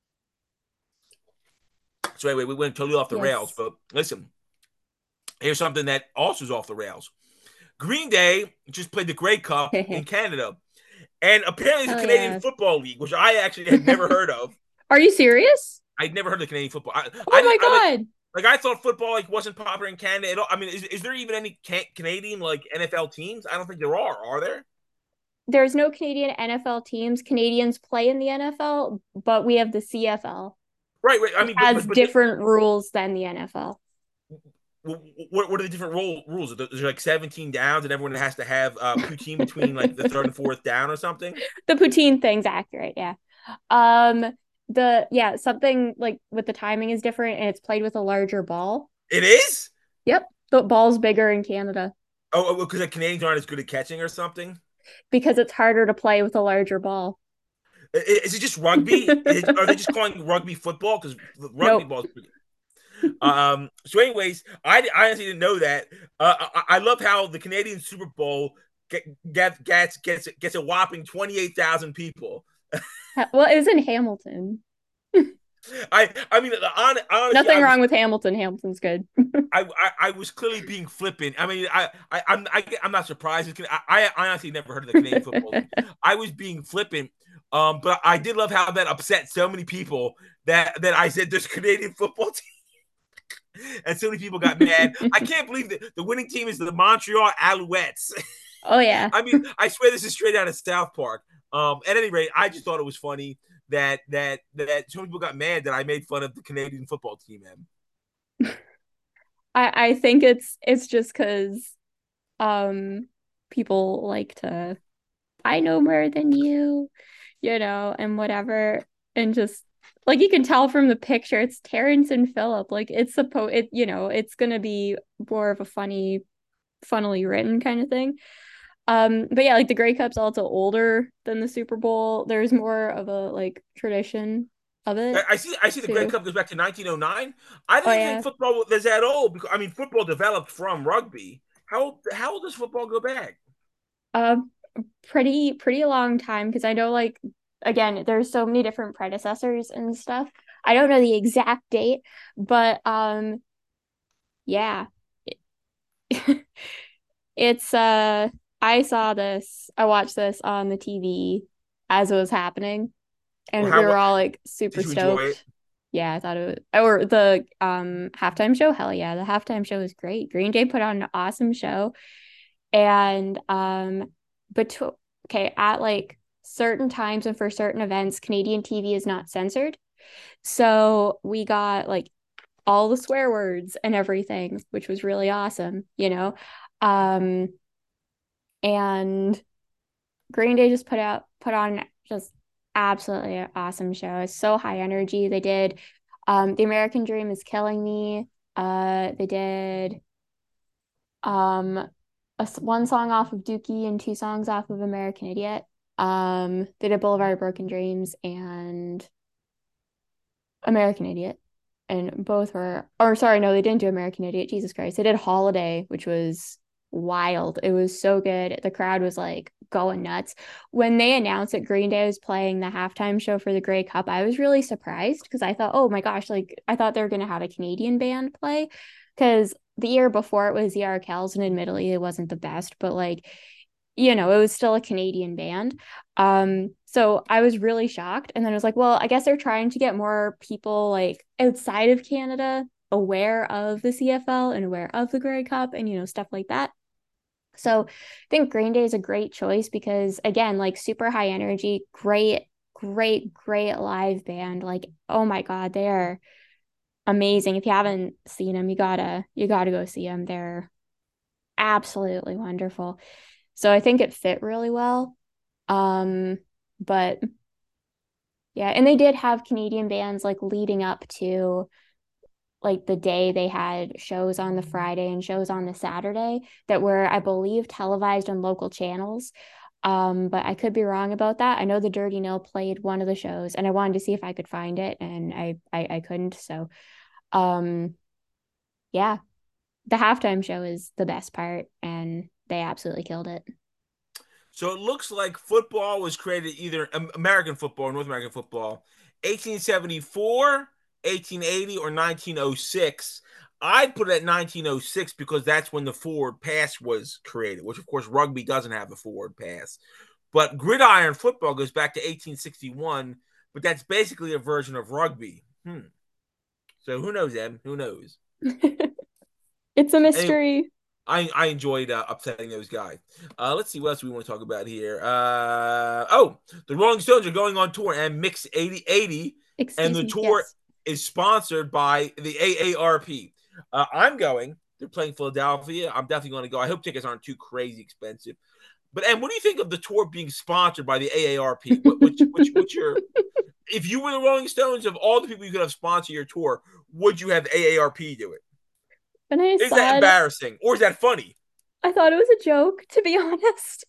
So anyway, we went totally off the rails, Yes. but listen, here's something that also is off the rails. Green Day just played the Grey Cup in Canada. And apparently it's a Hell Canadian yeah. Football League, which I actually had never heard of. Are you serious? I'd never heard of Canadian football. I, Oh I didn't. my I like God. like I thought football like wasn't popular in Canada at all. I mean, is, is there even any can- Canadian like N F L teams? I don't think there are. Are there? There's no Canadian N F L teams. Canadians play in the N F L, but we have the C F L, Right, right. I which mean, but has but, but different rules than the N F L. what what are the different role, rules? Is there like seventeen downs, and everyone has to have uh, poutine between like the third and fourth down or something? The poutine thing's accurate, yeah. Um, the yeah, something like with the timing is different and it's played with a larger ball. It is. Yep. The ball's bigger in Canada Oh, because the Canadians aren't as good at catching or something. because it's harder to play with a larger ball. Is it just rugby? Is it, are they just calling rugby football? Because rugby Nope. ball is pretty. Um. So, anyways, I, I honestly didn't know that. Uh, I, I love how the Canadian Super Bowl get, get, gets gets gets a whopping twenty eight thousand people. Well, it was in Hamilton. I I mean, on, honestly, Nothing I was wrong with Hamilton. Hamilton's good. I, I, I was clearly being flippant. I mean, I, I I'm I, I'm not surprised. I, I honestly never heard of the Canadian Football League. I was being flippant, um, but I did love how that upset so many people that that I said there's a Canadian football team, and so many people got mad. I can't believe that the winning team is the Montreal Alouettes. Oh yeah. I mean, I swear this is straight out of South Park. Um, at any rate, I just thought it was funny that that that so many people got mad that I made fun of the Canadian football team. Man. I I think it's it's just because um people like to I know more than you, you know, and whatever, and just like you can tell from the picture, it's Terrence and Phillip. Like it's supposed it, you know, it's gonna be more of a funny, funnily written kind of thing. Um, but yeah, like the Grey Cup's also older than the Super Bowl. There's more of a like tradition of I, it I see. I see. The Grey too. Cup goes back to nineteen oh nine. I Oh didn't think yeah. football was that old. Because I mean, football developed from rugby. How how old does football go back? Um, pretty pretty long time because I know like again, there's so many different predecessors and stuff. I don't know the exact date, but um yeah. It's uh I saw this, I watched this on the T V as it was happening Well, and we how were all like super did you enjoy it? stoked. Yeah, I thought it was or the um halftime show, hell yeah, the halftime show was great. Green Day put on an awesome show and um but okay, at like certain times and for certain events, Canadian T V is not censored. So we got like all the swear words and everything, which was really awesome, you know. Um and Green Day just put out put on just absolutely an awesome show. It's so high energy. They did um The American Dream is Killing Me. Uh they did um a, one song off of Dookie and two songs off of American Idiot. Um they did Boulevard of Broken Dreams and American Idiot. And both were, or sorry, no, they didn't do American Idiot. Jesus Christ. They did Holiday, which was wild. It was so good. The crowd was like going nuts. When they announced that Green Day was playing the halftime show for the Grey Cup, I was really surprised because I thought, oh my gosh, like I thought they were going to have a Canadian band play because the year before it was the Arkells, and admittedly it wasn't the best, but like, you know, it was still a Canadian band. Um, so I was really shocked. And then I was like, well, I guess they're trying to get more people like outside of Canada aware of the C F L and aware of the Grey Cup and, you know, stuff like that. So I think Green Day is a great choice because, again, like super high energy, great, great, great live band. Like, oh my God, they're amazing. If you haven't seen them, you gotta, you gotta go see them. They're absolutely wonderful. So I think it fit really well. Um, but yeah, and they did have Canadian bands like leading up to like the day they had shows on the Friday and shows on the Saturday that were, I believe, televised on local channels. Um, but I could be wrong about that. I know the Dirty Nil played one of the shows and I wanted to see if I could find it and I I, I couldn't. So um yeah, the halftime show is the best part and they absolutely killed it. So it looks like football was created either American football, North American football, eighteen seventy-four, eighteen eighty, or nineteen oh six. I'd put it at nineteen oh six because that's when the forward pass was created, which of course rugby doesn't have a forward pass. But gridiron football goes back to eighteen sixty-one, but that's basically a version of rugby. Hmm. So who knows, Em? Who knows? It's a Anyway, mystery. I I enjoyed uh, upsetting those guys. Uh, let's see what else we want to talk about here. Uh, oh, the Rolling Stones are going on tour and Mix eighty eighty, and Excuse the me. tour Yes. is sponsored by the A A R P. Uh, I'm going. They're playing Philadelphia. I'm definitely going to go. I hope tickets aren't too crazy expensive. But and what do you think of the tour being sponsored by the A A R P? What which which what's your if you were the Rolling Stones of all the people you could have sponsor your tour, would you have A A R P do it? When I Is that saw it, embarrassing or is that funny? I thought it was a joke, to be honest.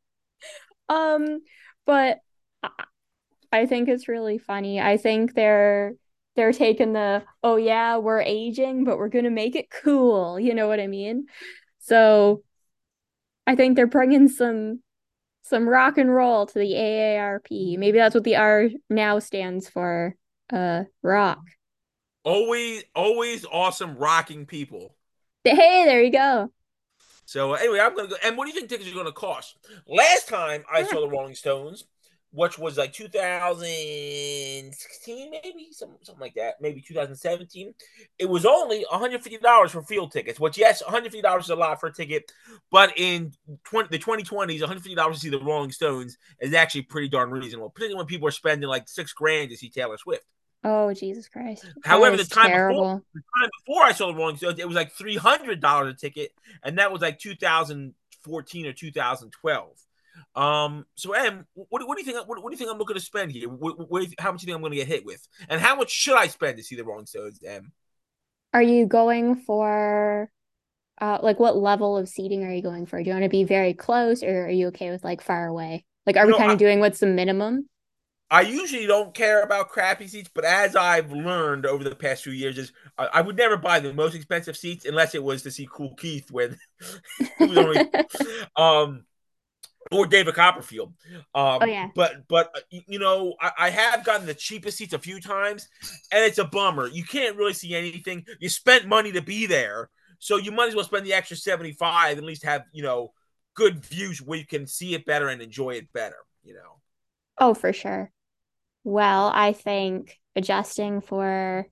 Um, but I I think it's really funny. I think they're they're taking the, oh yeah, we're aging, but we're gonna make it cool. You know what I mean? So I think they're bringing some some rock and roll to the A A R P. Maybe that's what the R now stands for. Uh, rock. Always, always awesome rocking people. Hey, there you go. So uh, anyway, I'm gonna go. And what do you think tickets are gonna cost? Last time I Ah, saw the Rolling Stones, which was like two thousand sixteen, maybe something, something like that, maybe two thousand seventeen. It was only one hundred fifty dollars for field tickets. Which yes, one hundred fifty dollars is a lot for a ticket, but in twenty, the twenty twenties, one hundred fifty dollars to see the Rolling Stones is actually pretty darn reasonable, particularly when people are spending like six grand to see Taylor Swift. oh, Jesus Christ. That However, the is time before terrible. the time before I saw the Rolling Stones, it was like three hundred dollars a ticket, and that was like two thousand fourteen or two thousand twelve. Um. So, Em, what, what do you think? What, what do you think I'm looking to spend here? What, what, how much do you think I'm going to get hit with? And how much should I spend to see the Rolling Stones, Em? Are you going for uh like what level of seating are you going for? Do you want to be very close or are you okay with like far away? Like are You we know, kind I, of doing what's the minimum? I usually don't care about crappy seats, but as I've learned over the past few years, is I, I would never buy the most expensive seats unless it was to see Cool Keith when it was only um or David Copperfield. Oh Um, yeah. but but uh, you know, I, I have gotten the cheapest seats a few times, and it's a bummer. You can't really see anything. You spent money to be there, so you might as well spend the extra seventy five and at least have, you know, good views where you can see it better and enjoy it better. You know. Oh, for sure. Well, I think adjusting for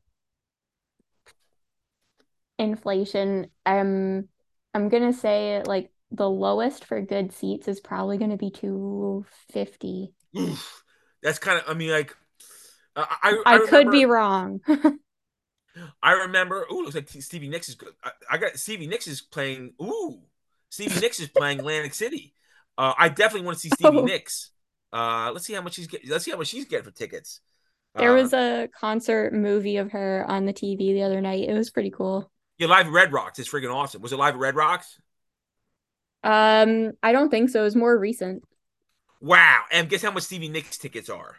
inflation, um, I'm gonna say like the lowest for good seats is probably gonna be two fifty. Oof. That's kind of. I mean, like, uh, I I I could be remember wrong. I remember. Ooh, looks like Stevie Nicks is good. I, I got Stevie Nicks is playing. Ooh, Stevie Nicks is playing Atlantic City. Uh, I definitely want to see Stevie Oh, Nicks. Uh, let's see how much she's get. Let's see how much she's getting for tickets. there Uh, was a concert movie of her on the T V the other night. It was pretty cool. yeah, live at Red Rocks is freaking awesome. Was it live at Red Rocks? Um, I don't think so. It was more recent. Wow! And guess how much Stevie Nicks tickets are?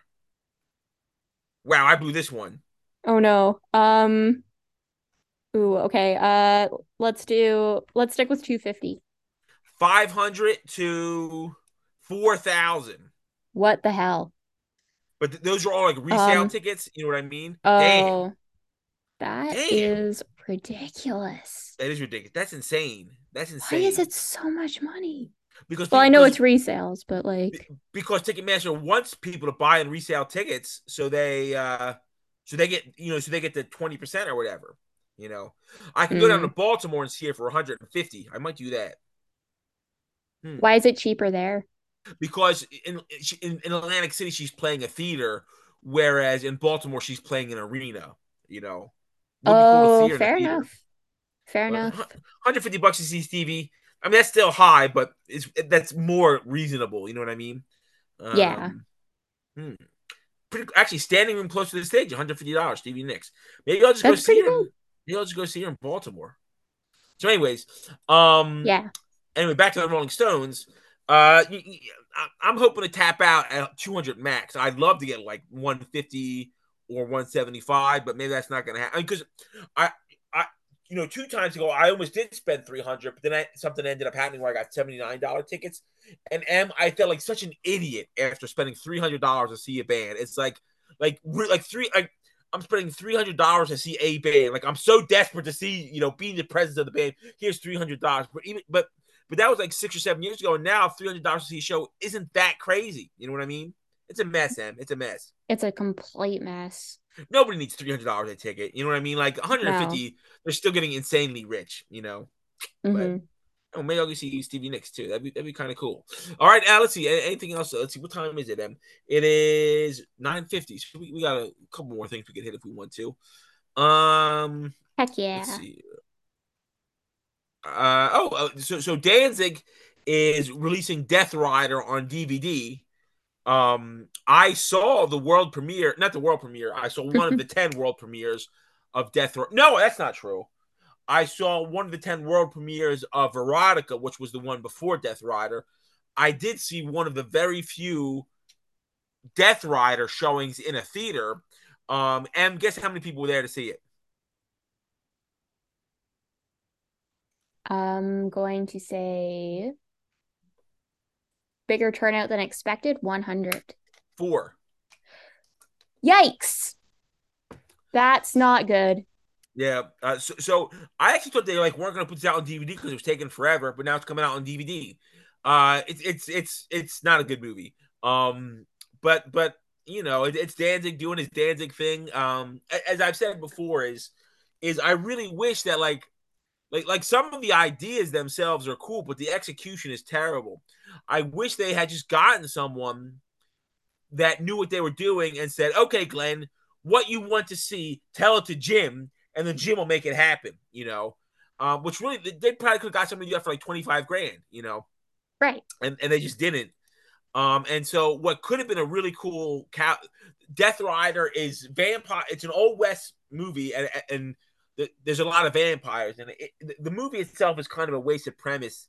Wow, I blew this one. Oh no. Um, ooh, okay. Uh, let's do let's stick with two fifty. Five hundred to four thousand. What the hell? But th- those are all like resale Um, tickets. You know what I mean? Damn, oh, that damn. is ridiculous. That is ridiculous. That's insane. That's Why is insane. it so much money? Because Well, I people know it's because resales, but like, because Ticketmaster wants people to buy and resale tickets, so they uh so they get you know so they get the twenty percent or whatever. You know, I can go down to mm, Baltimore and see it for one hundred fifty. I might do that. Hmm. why is it cheaper there? Because in, in in Atlantic City she's playing a theater, whereas in Baltimore she's playing an arena. You know, would be cool to see Oh, her in a fair theater. enough. Fair But enough. one hundred fifty bucks to see Stevie. I mean, that's still high, but it's that's more reasonable. You know what I mean? Yeah, Um, hmm. Pretty, actually, standing room close to the stage, one hundred fifty dollars. Stevie Nicks. Maybe I'll just go that's see pretty her. cool. In, maybe I'll just go see her in Baltimore. So, anyways, um, Yeah. anyway, back to the Rolling Stones. Uh, I'm hoping to tap out at two hundred max. I'd love to get like one fifty or one seventy-five, but maybe that's not going to happen because I, I, you know, two times ago I almost did spend three hundred, but then I, something ended up happening where I got seventy-nine dollar tickets, and M, I felt like such an idiot after spending three hundred dollars to see a band. It's like, like, like three, like. I'm spending three hundred dollars to see a band. Like I'm so desperate to see, you know, be in the presence of the band. Here's three hundred dollars. But even, but but that was like six or seven years ago. And now three hundred dollars to see a show isn't that crazy. You know what I mean? It's a mess, Em. It's a mess. It's a complete mess. Nobody needs three hundred dollars a ticket. You know what I mean? Like No. one hundred fifty, they're still getting insanely rich. You know, but Mm-hmm. oh, maybe I'll go see Stevie Nicks too. That'd be that'd be kind of cool. All right, Al, let's see. Anything else? Let's see. What time is it, Em? It is nine fifty. So we, we got a couple more things we can hit if we want to. Um, Heck let's yeah. see. Uh, oh, uh, so so Danzig is releasing Death Rider on D V D. Um, I saw the world premiere, not the world premiere. I saw one of the ten world premieres of Death Rider. No, that's not true. I saw one of the ten world premieres of Erotica, which was the one before Death Rider. I did see one of the very few Death Rider showings in a theater. Um, and guess how many people were there to see it? I'm going to say bigger turnout than expected, one hundred. Four. Yikes. That's not good. Yeah. Uh, so, so I actually thought they like weren't going to put this out on D V D because it was taking forever, but now it's coming out on D V D. Uh, it's it's it's it's not a good movie. Um, but but you know it, it's Danzig doing his Danzig thing. Um, as I've said before, is is I really wish that like like like some of the ideas themselves are cool, but the execution is terrible. I wish they had just gotten someone that knew what they were doing and said, "Okay, Glenn, what you want to see, tell it to Jim, and then Jim will make it happen." You know, um, which really they probably could have got somebody to do that for like twenty five grand. You know, Right. and and they just didn't. Um, and so what could have been a really cool cow- Death Rider is vampire. It's an old west movie, and and the, there's a lot of vampires, and it, the movie itself is kind of a wasted premise.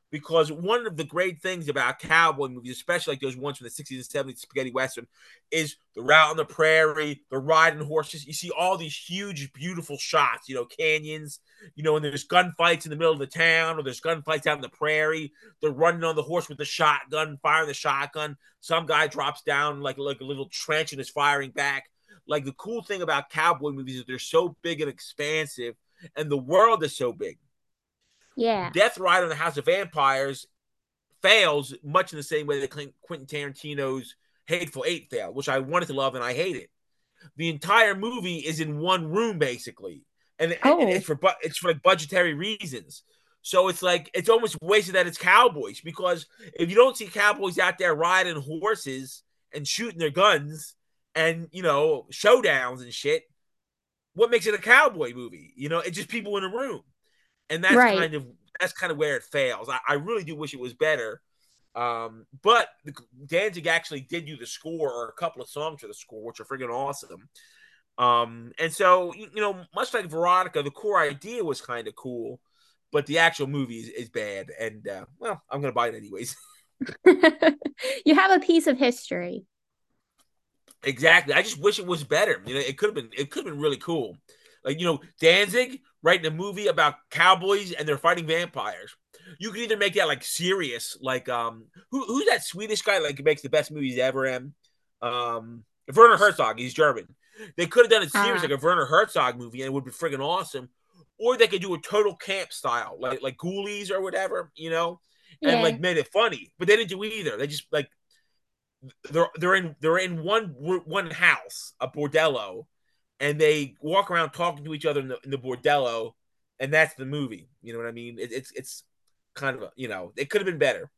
because one of the great things about cowboy movies, especially like those ones from the sixties and seventies, spaghetti western, is the route on the prairie, the riding horses. You see all these huge, beautiful shots, you know, canyons, you know, and there's gunfights in the middle of the town, or there's gunfights out in the prairie. They're running on the horse with the shotgun, firing the shotgun. Some guy drops down like, like a little trench and is firing back. Like the cool thing about cowboy movies is they're so big and expansive, and the world is so big. Yeah. Death Rider and the House of Vampires fails much in the same way that Quentin Tarantino's Hateful Eight failed, which I wanted to love and I hate it. The entire movie is in one room basically, and Oh. it's for it's for like budgetary reasons. So it's like it's almost wasted that it's cowboys, because if you don't see cowboys out there riding horses and shooting their guns and, you know, showdowns and shit, what makes it a cowboy movie? You know, it's just people in a room. And that's Right. kind of that's kind of where it fails. I, I really do wish it was better. Um, but Danzig actually did do the score, or a couple of songs for the score, which are freaking awesome. Um, and so, you, you know, much like Veronica, the core idea was kind of cool, but the actual movie is, is bad. And uh, well, I'm gonna buy it anyways. You have a piece of history. Exactly. I just wish it was better. You know, it could have been it could have been really cool. Like, you know, Danzig writing a movie about cowboys and they're fighting vampires. You could either make that like serious, like um who who's that Swedish guy like makes the best movies ever, Em? Um Werner Herzog, he's German. They could have done it serious, Uh, like a Werner Herzog movie, and it would be friggin' awesome. Or they could do a total camp style, like like Ghoulies or whatever, you know, and yeah. like made it funny. But they didn't do either. They just like they're they're in they're in one one house, a bordello, and they walk around talking to each other in the, in the bordello, and that's the movie. You know what I mean? It, it's it's kind of a, you know, it could have been better.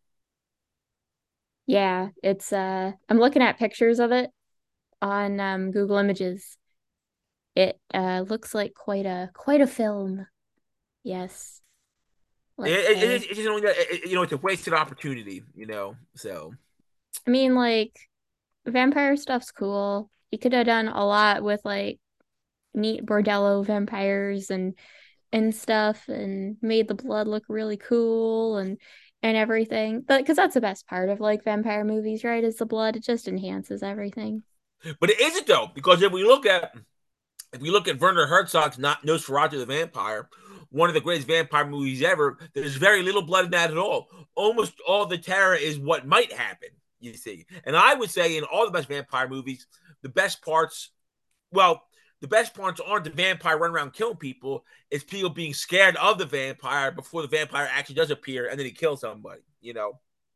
Yeah, it's uh I'm looking at pictures of it on um Google Images. It uh looks like quite a quite a film. Yes, It, let's it, it, say. it's just, it, you know, it's a wasted opportunity. You know, so I mean, like, vampire stuff's cool. You could have done a lot with like neat bordello vampires and and stuff, and made the blood look really cool and and everything. But because that's the best part of like vampire movies, right? Is the blood. It just enhances everything. but it isn't though, because if we look at if we look at Werner Herzog's not Nosferatu the Vampire, one of the greatest vampire movies ever, there's very little blood in that at all. Almost all the terror is what might happen, you see. And I would say in all the best vampire movies, the best parts, well, the best parts aren't the vampire running around killing people. It's people being scared of the vampire before the vampire actually does appear, and then he kills somebody, you know?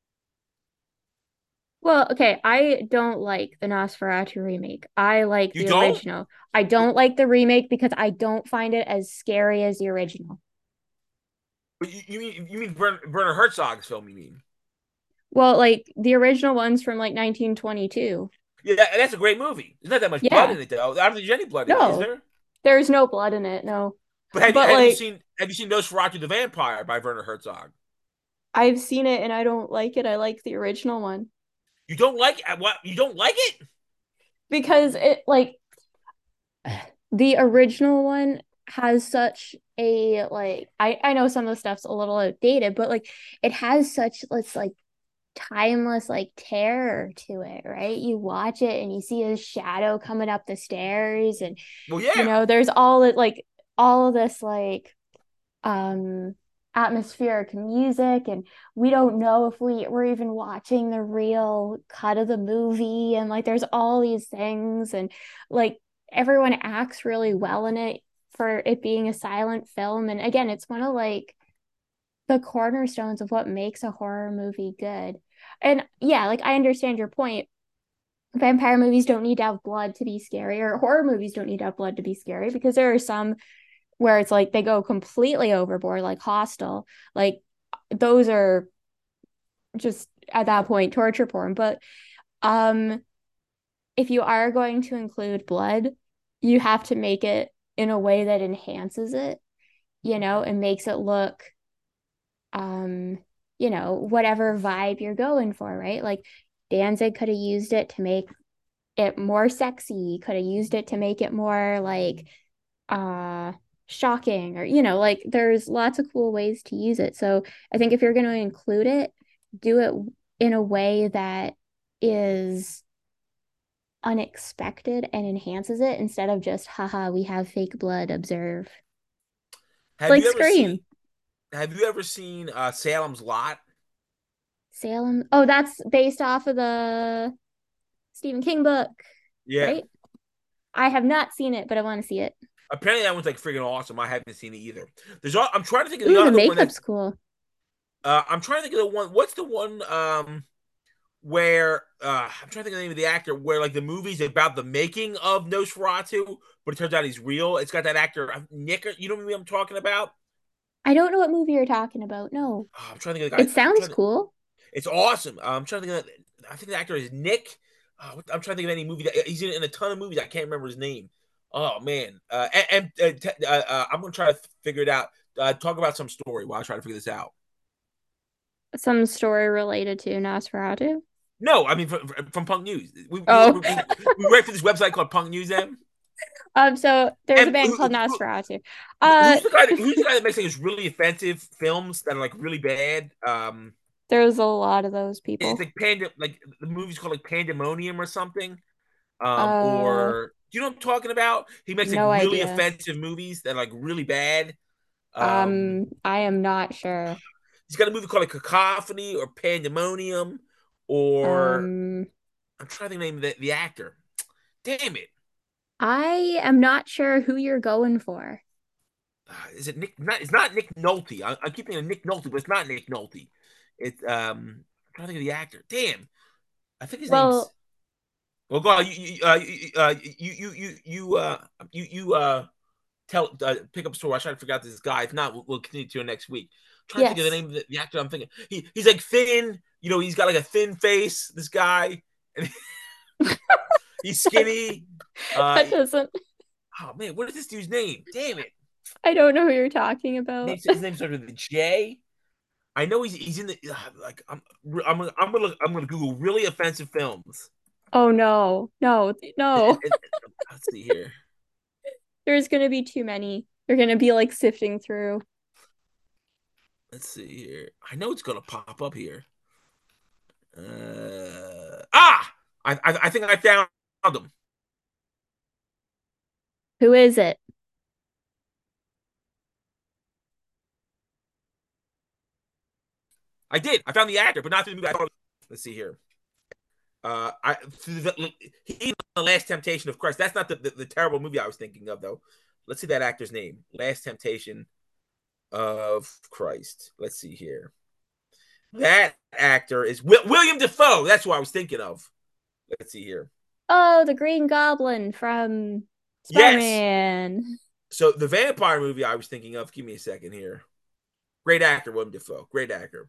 Well, okay, I don't like the Nosferatu remake. I like You the don't? original. I don't like the remake because I don't find it as scary as the original. You, you mean you mean Werner Herzog's film? You mean? Well, like the original ones from like nineteen twenty-two. Yeah, that, that's a great movie. There's not that much blood Yeah. in it, though. I don't think there's any blood in it, is No, there? there's no blood in it. No. But have you But have you like seen have you seen Nosferatu the Vampire by Werner Herzog? I've seen it and I don't like it. I like the original one You don't like what? You don't like it? because it like the original one has such a like I I know some of the stuff's a little outdated, but like it has such it's like timeless like terror to it, right? You watch it and you see a shadow coming up the stairs, and Well, you yeah. know there's all it like all of this like um atmospheric music, and we don't know if we we're even watching the real cut of the movie, and like there's all these things, and like everyone acts really well in it for it being a silent film. And again, it's one of like the cornerstones of what makes a horror movie good. And yeah, like I understand your point. Vampire movies don't need to have blood to be scary, or horror movies don't need to have blood to be scary, because there are some where it's like they go completely overboard, like Hostel. Like those are just at that point torture porn. But um if you are going to include blood, you have to make it in a way that enhances it, you know, and makes it look um you know whatever vibe you're going for, right? Like Danzig could have used it to make it more sexy, could have used it to make it more like uh shocking, or you know, like there's lots of cool ways to use it. So I think if you're going to include it, do it in a way that is unexpected and enhances it instead of just haha, we have fake blood, observe. Have Like you ever seen Scream. Have you ever seen uh, Salem's Lot? Salem. Oh, that's based off of the Stephen King book, Yeah. right? I have not seen it, but I want to see it. Apparently that one's like freaking awesome. I haven't seen it either. There's all, I'm trying to think of the Ooh, the other one that makeup's cool. uh, I'm trying to think of the one. What's the one um where uh I'm trying to think of the name of the actor where like the movie's about the making of Nosferatu, but it turns out he's real. It's got that actor uh, Nick. You know what I'm talking about? I don't know what movie you're talking about. No. Oh, I'm trying to think of the It guy. I'm sounds trying to, cool. it's awesome. Uh, I'm trying to think of. I think the actor is Nick. Uh, I'm trying to think of any movie that he's in, in a ton of movies. I can't remember his name. Oh man. Uh, and, and uh, t- uh, uh, I'm gonna try to figure it out. Uh, talk about some story while I try to figure this out. Some story related to Nosferatu. No, I mean from, from Punk News. We we, Oh. we, we work for this website called Punk News. M. Um, so there's a And band who, called who, Nosferatu. Uh who's the guy? That, who's the guy that makes like these really offensive films that are like really bad? Um, there's a lot of those it's people. like panda, like the movie's called like Pandemonium or something. Um, Uh, or do you know what I'm talking about? He makes like no really idea. offensive movies that are like really bad. Um, Um, I am not sure. he's got a movie called like Cacophony or Pandemonium, or Um, I'm trying to think the name of the, the actor. Damn it. I am not sure who you're going for. Uh, is it Nick? Not, it's not Nick Nolte. I, I keep thinking of Nick Nolte, but it's not Nick Nolte. It's um, I'm trying to think of the actor. Damn, I think his name's. Well, Well, go on. You you uh, you, uh, you you you you uh you you uh tell uh, pick up a story. I try to figure out this guy. If not, we'll, we'll continue to next week. I'm trying to think of the yes. name of the, the actor. I'm thinking he he's like thin. You know, he's got like a thin face. This guy, and he's skinny. Uh, That doesn't. oh man, what is this dude's name? Damn it. I don't know who you're talking about. Name's, his name starts with a J. I know he's he's in the uh, like I'm I'm gonna I'm gonna I'm gonna Google really offensive films. Oh no, no, And, no. and, and, let's see here. There's gonna be too many. You're gonna be like sifting through. Let's see here. I know it's gonna pop up here. Uh, ah, I, I I think I found him. Who is it? I did. I found the actor, but not through the movie. I thought, let's see here. Uh, I through the, he the Last Temptation of Christ. That's not the, the the terrible movie I was thinking of though. Let's see that actor's name. Last Temptation of Christ. Let's see here. That actor is William Dafoe. That's what I was thinking of. Let's see here. Oh, the Green Goblin from Yes. Spider-Man. So the vampire movie I was thinking of. Give me a second here. Great actor, William Dafoe. Great actor.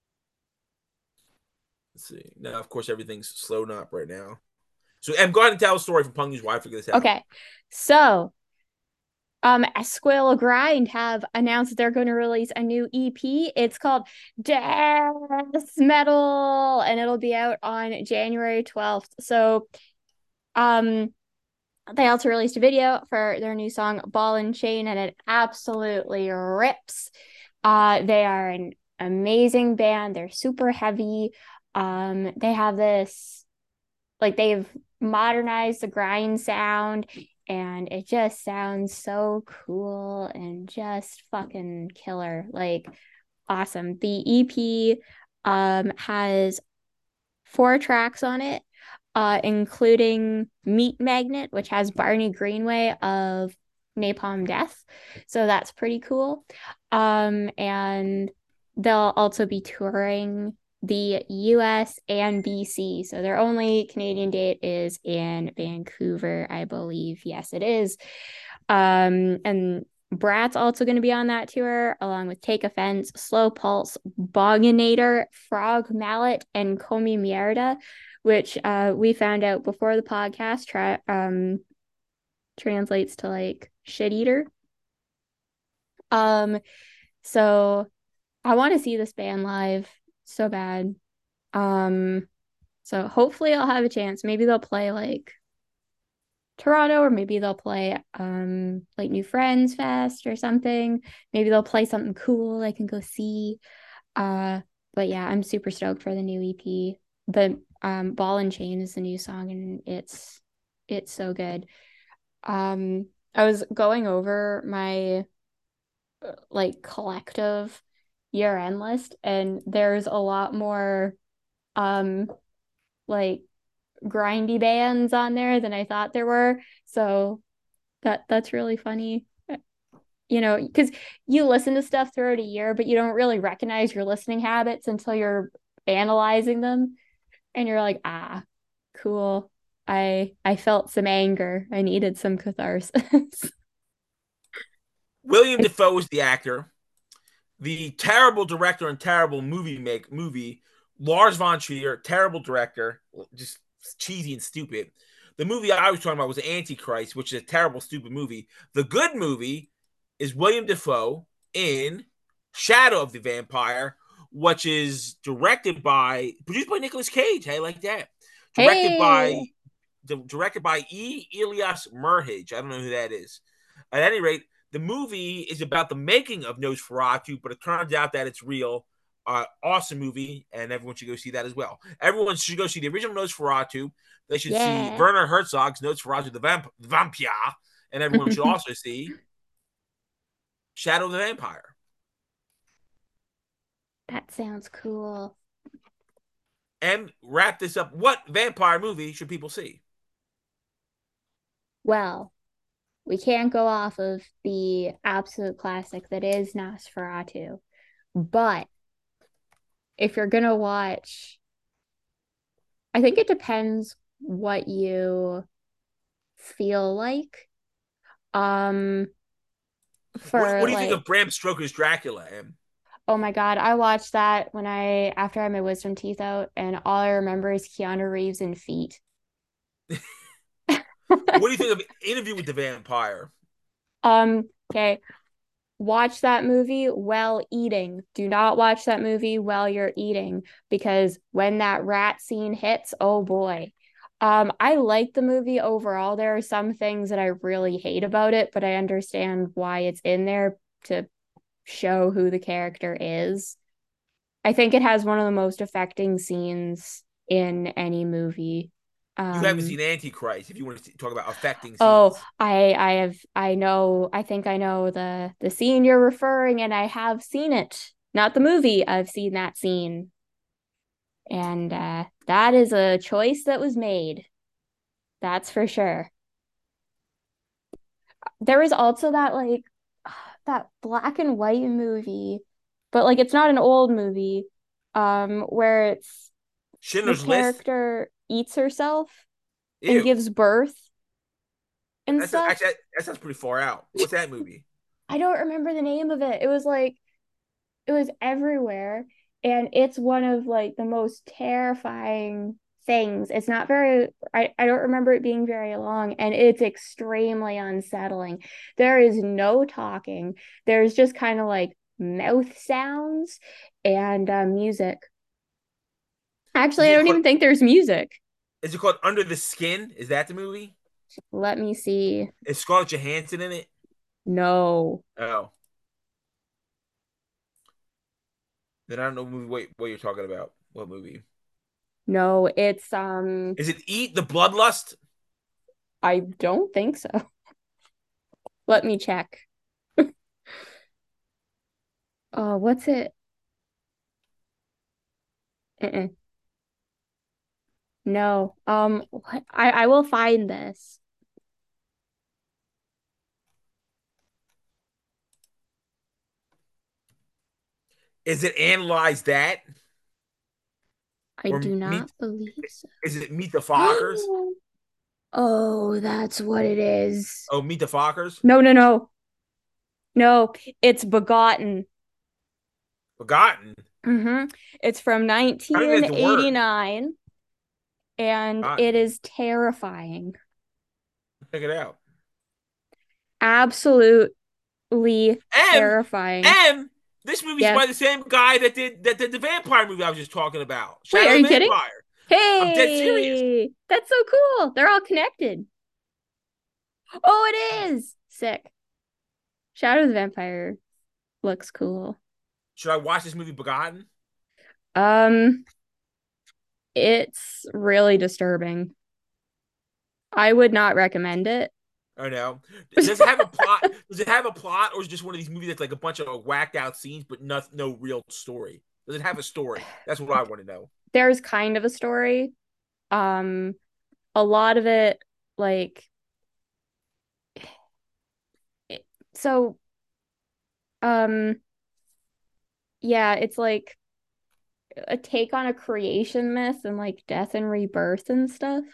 Let's see. Now, of course, everything's slowed up right now. So, Em, go ahead and tell a story from Punk News why I figure this out. Okay, so um, Squirrel Grind have announced that they're going to release a new E P. It's called Death Metal, and it'll be out on January twelfth. So, um, they also released a video for their new song Ball and Chain, and it absolutely rips. Uh, they are an amazing band. They're super heavy. Um, they have this, like, they've modernized the grind sound, and it just sounds so cool and just fucking killer. Like, awesome. The E P um has four tracks on it, uh, including Meat Magnet, which has Barney Greenway of Napalm Death. So that's pretty cool. Um, and they'll also be touring the U S and B C. So their only Canadian date is in Vancouver, I believe. Yes, it is. Um, and Brat's also going to be on that tour, along with Take Offense, Slow Pulse, Boginator, Frog Mallet, and Komi Mierda, which uh, we found out before the podcast tra- um, translates to like shit eater. Um, so I want to see this band live so bad. Um, so hopefully I'll have a chance. Maybe they'll play like Toronto, or maybe they'll play um like New Friends Fest or something. Maybe they'll play something cool I can go see. Uh, but yeah, I'm super stoked for the new E P. The um Ball and Chain is the new song, and it's it's so good. Um, I was going over my uh, like collective year end list, and there's a lot more um like grindy bands on there than I thought there were. So that that's really funny. You know, because you listen to stuff throughout a year, but you don't really recognize your listening habits until you're analyzing them, and you're like, ah, cool. I I felt some anger. I needed some catharsis. William I, Dafoe is the actor. The terrible director and terrible movie make movie Lars von Trier, terrible director, just cheesy and stupid. The movie I was talking about was Antichrist, which is a terrible, stupid movie. The good movie is William Dafoe in Shadow of the Vampire, which is directed by, produced by Nicolas Cage. Hey, like that. Directed hey, by, directed by E. Elias Merhige. I don't know who that is. At any rate, the movie is about the making of Nosferatu, but it turns out that it's real. Uh, awesome movie, and everyone should go see that as well. Everyone should go see the original Nosferatu. They should see yeah. Werner Herzog's Nosferatu the Vamp- Vampire, and everyone should also see Shadow of the Vampire. That sounds cool. And wrap this up. What vampire movie should people see? Well, we can't go off of the absolute classic that is Nosferatu. But if you're gonna watch, I think it depends what you feel like. Um, What, what for do you think of like, Bram Stoker's Dracula, Em? oh my God, I watched that when I after I had my wisdom teeth out, and all I remember is Keanu Reeves and feet. What do you think of Interview with the Vampire? Um, okay. Watch that movie while eating. Do not watch that movie while you're eating, because when that rat scene hits, oh boy. Um, I like the movie overall. There are some things that I really hate about it, but I understand why it's in there to show who the character is. I think it has one of the most affecting scenes in any movie. You haven't Um, seen Antichrist. If you want to talk about affecting Oh, scenes, I I have I know I think I know the the scene you're referring, and I have seen it. Not the movie. I've seen that scene. And uh that is a choice that was made. That's for sure. There was also that like that black and white movie, but like it's not an old movie, um, where it's the Schindler's List. character eats herself and Ew, gives birth and that's stuff. actually that sounds pretty far out. What's that movie? I don't remember the name of it. It was like it was everywhere, and it's one of like the most terrifying things. It's not very I, I don't remember it being very long, and it's extremely unsettling. There is no talking. There's just kind of like mouth sounds and uh, music. Is Actually, I it don't called? even think there's music. Is it called Under the Skin? Is that the movie? Let me see. Is Scarlett Johansson in it? No. Oh, then I don't know what movie what, what you're talking about. What movie? No, it's um Is it Eat the Bloodlust? I don't think so. Let me check. Oh, what's it? Uh-uh. No. Um, what? I I will find this. Is it Analyze That I or do Meet? not believe so. Is it Meet the Fockers? Oh, that's what it is. Oh, Meet the Fockers. No, no, no. No, it's Begotten. Forgotten. Mm-hmm. It's from I think that's the word. nineteen eighty-nine, and it Forgotten. is terrifying. Check it out. Absolutely M terrifying. M. This movie's Yes. by the same guy that did that did the vampire movie I was just talking about, Wait, are Shadow of you the kidding? Vampire. I'm dead serious. Hey, that's so cool. They're all connected. Oh, it is sick. Shadow of the Vampire looks cool. Should I watch this movie Begotten? Um, it's really disturbing. I would not recommend it. Or no? Does it have a plot? Does it have a plot, or is it just one of these movies that's like a bunch of whacked out scenes, but no, no real story? Does it have a story? That's what I want to know. There's kind of a story. Um, a lot of it, like, it- so, um, yeah, it's like a take on a creation myth and like death and rebirth and stuff.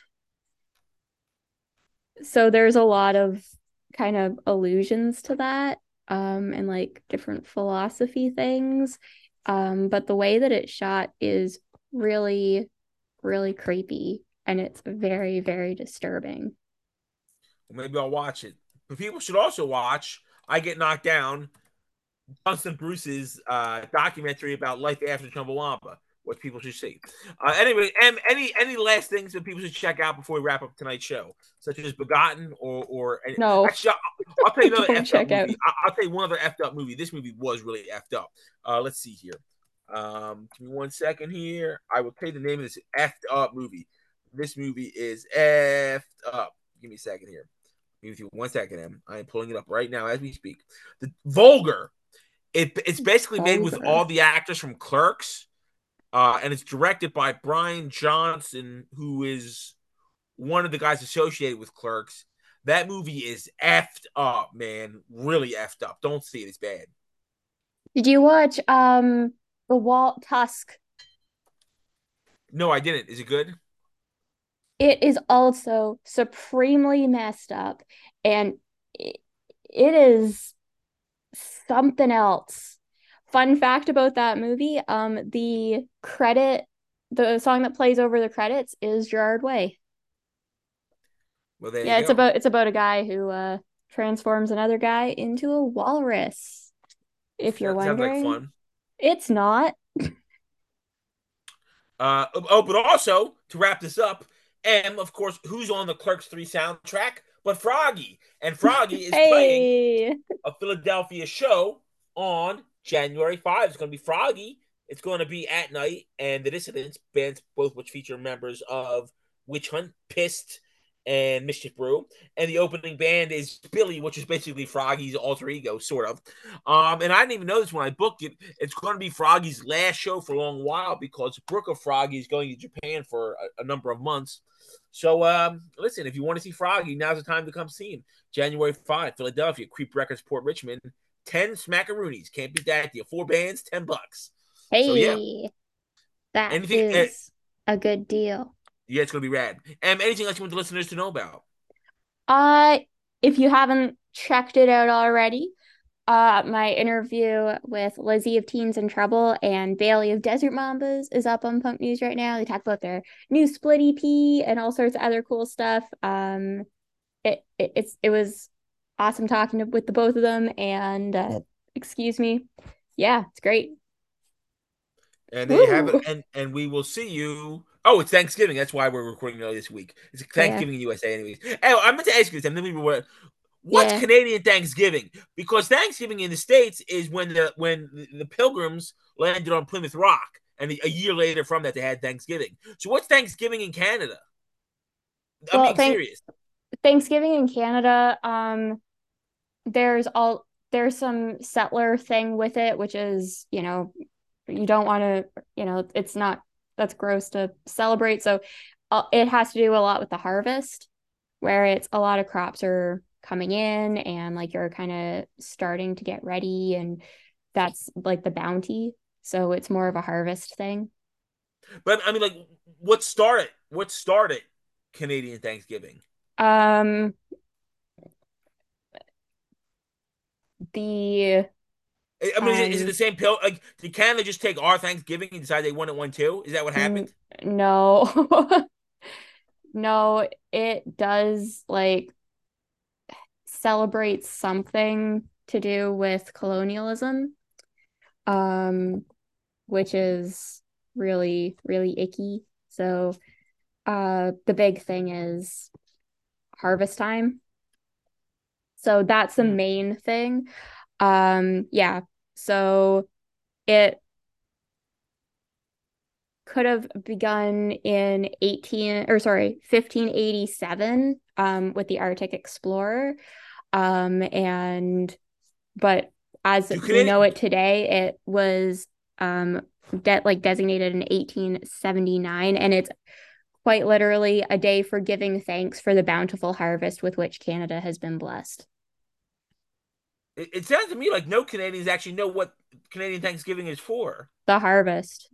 So there's a lot of kind of allusions to that, um, and like different philosophy things. Um, but the way that it's shot is really, really creepy and it's very, very disturbing. Well, maybe I'll watch it. But people should also watch I Get Knocked Down, Johnson Bruce's uh, documentary about life after Chumbawamba, which people should see. Uh, anyway, and any any last things that people should check out before we wrap up tonight's show, such as Begotten or or No, actually, I'll, I'll tell you another don't effed up check out. movie. I'll, I'll tell you one other effed up movie. This movie was really effed up. Uh, let's see here. Um, give me one second here. I will tell you the name of this effed up movie. This movie is effed up. Give me a second here. Give me one second, Em. I am pulling it up right now as we speak. The Vulgar. It, it's basically made with Vulgar. all the actors from Clerks, uh, and it's directed by Brian Johnson, who is one of the guys associated with Clerks. That movie is effed up, man. Really effed up. Don't see it. It's bad. Did you watch um The Walt Tusk? No, I didn't. Is it good? It is also supremely messed up and it, it is something else. Fun fact about that movie, um the credit the song that plays over the credits is Gerard Way. Well, there you Yeah, it's go. about it's about a guy who uh transforms another guy into a walrus, if you're Sounds like wondering. fun. It's not. Uh, oh, but also to wrap this up, and of course, who's on the Clerks three soundtrack? But Froggy, and Froggy is playing Hey. a Philadelphia show on January fifth. It's going to be Froggy. It's going to be at night, and the Dissidents, bands both which feature members of Witch Hunt, Pissed, and Mischief Brew. And the opening band is Billy, which is basically Froggy's alter ego, sort of. Um, and I didn't even know this when I booked it. It's going to be Froggy's last show for a long while because Brooke of Froggy is going to Japan for a, a number of months. So, um, listen, if you want to see Froggy, now's the time to come see him. January fifth, Philadelphia, Creep Records, Port Richmond. ten smackaroonies. Can't beat that deal. Four bands, ten bucks. So, yeah. Hey, that Anything? Uh, is a good deal. yeah, it's going to be rad. And anything else you want the listeners to know about? Uh, if you haven't checked it out already, uh, my interview with Lizzie of Teens in Trouble and Bailey of Desert Mambas is up on Punk News right now. They talk about their new split E P and all sorts of other cool stuff. Um, it, it it's it was awesome talking to, with the both of them, and uh, excuse me, yeah, it's great. And there you have it. Woo! And and we will see you. Oh, it's Thanksgiving. That's why we're recording early this week. It's Oh yeah, Thanksgiving in U S A, anyways. Hey, I meant to ask you this. And then we were, what's yeah. Canadian Thanksgiving? Because Thanksgiving in the States is when the when the Pilgrims landed on Plymouth Rock, and a year later from that they had Thanksgiving. So what's Thanksgiving in Canada? I'm Well, being thank serious. Thanksgiving in Canada. Um, there's all there's some settler thing with it, which is, you know, you don't want to, you know, it's not that's gross to celebrate. So uh, it has to do a lot with the harvest, where it's a lot of crops are coming in and like you're kind of starting to get ready, and that's like the bounty. So it's more of a harvest thing. But I mean, like, what started? What started Canadian Thanksgiving? Um, the I mean, is it, is it the um, same pill? Like, did Canada just take our Thanksgiving and decide they wanted one too? Is that what n- happened? no, no, it does like celebrate something to do with colonialism, um, which is really, really icky. So, uh, the big thing is harvest time. So that's the Mm. main thing. Um, yeah. So it could have begun in eighteen or sorry, fifteen eighty-seven um, with the Arctic Explorer. Um, and but as Do we Canadian know it today, it was um de- like designated in eighteen seventy-nine, and it's quite literally a day for giving thanks for the bountiful harvest with which Canada has been blessed. it, it sounds to me like no Canadians actually know what Canadian Thanksgiving is for. The harvest.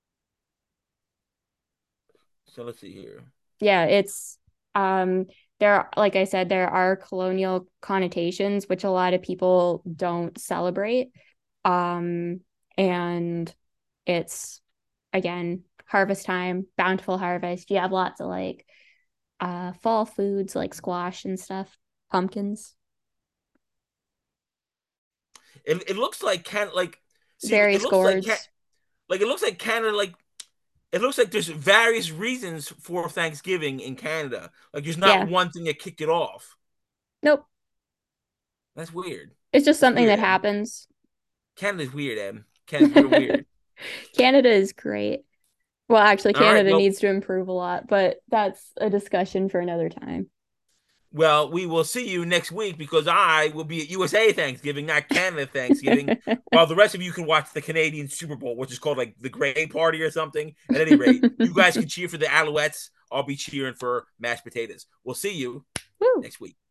So let's see here. Yeah, it's um there like I said, there are colonial connotations which a lot of people don't celebrate. Um and it's again harvest time, bountiful harvest. You have lots of like uh fall foods like squash and stuff, pumpkins, It, it looks like can like see it various looks like can gourds. like it looks like Canada like it looks like there's various reasons for Thanksgiving in Canada. Like there's not Yeah. one thing that kicked it off. Nope. That's weird. It's just That's something weird, that Em. happens. Canada's weird, Em. Canada's real weird. Canada is great. Well, actually, All right. Canada Well, needs to improve a lot, but that's a discussion for another time. well, we will see you next week because I will be at U S A Thanksgiving, not Canada Thanksgiving, while the rest of you can watch the Canadian Super Bowl, which is called like the Grey Party or something. At any rate, you guys can cheer for the Alouettes. I'll be cheering for mashed potatoes. We'll see you Woo. next week.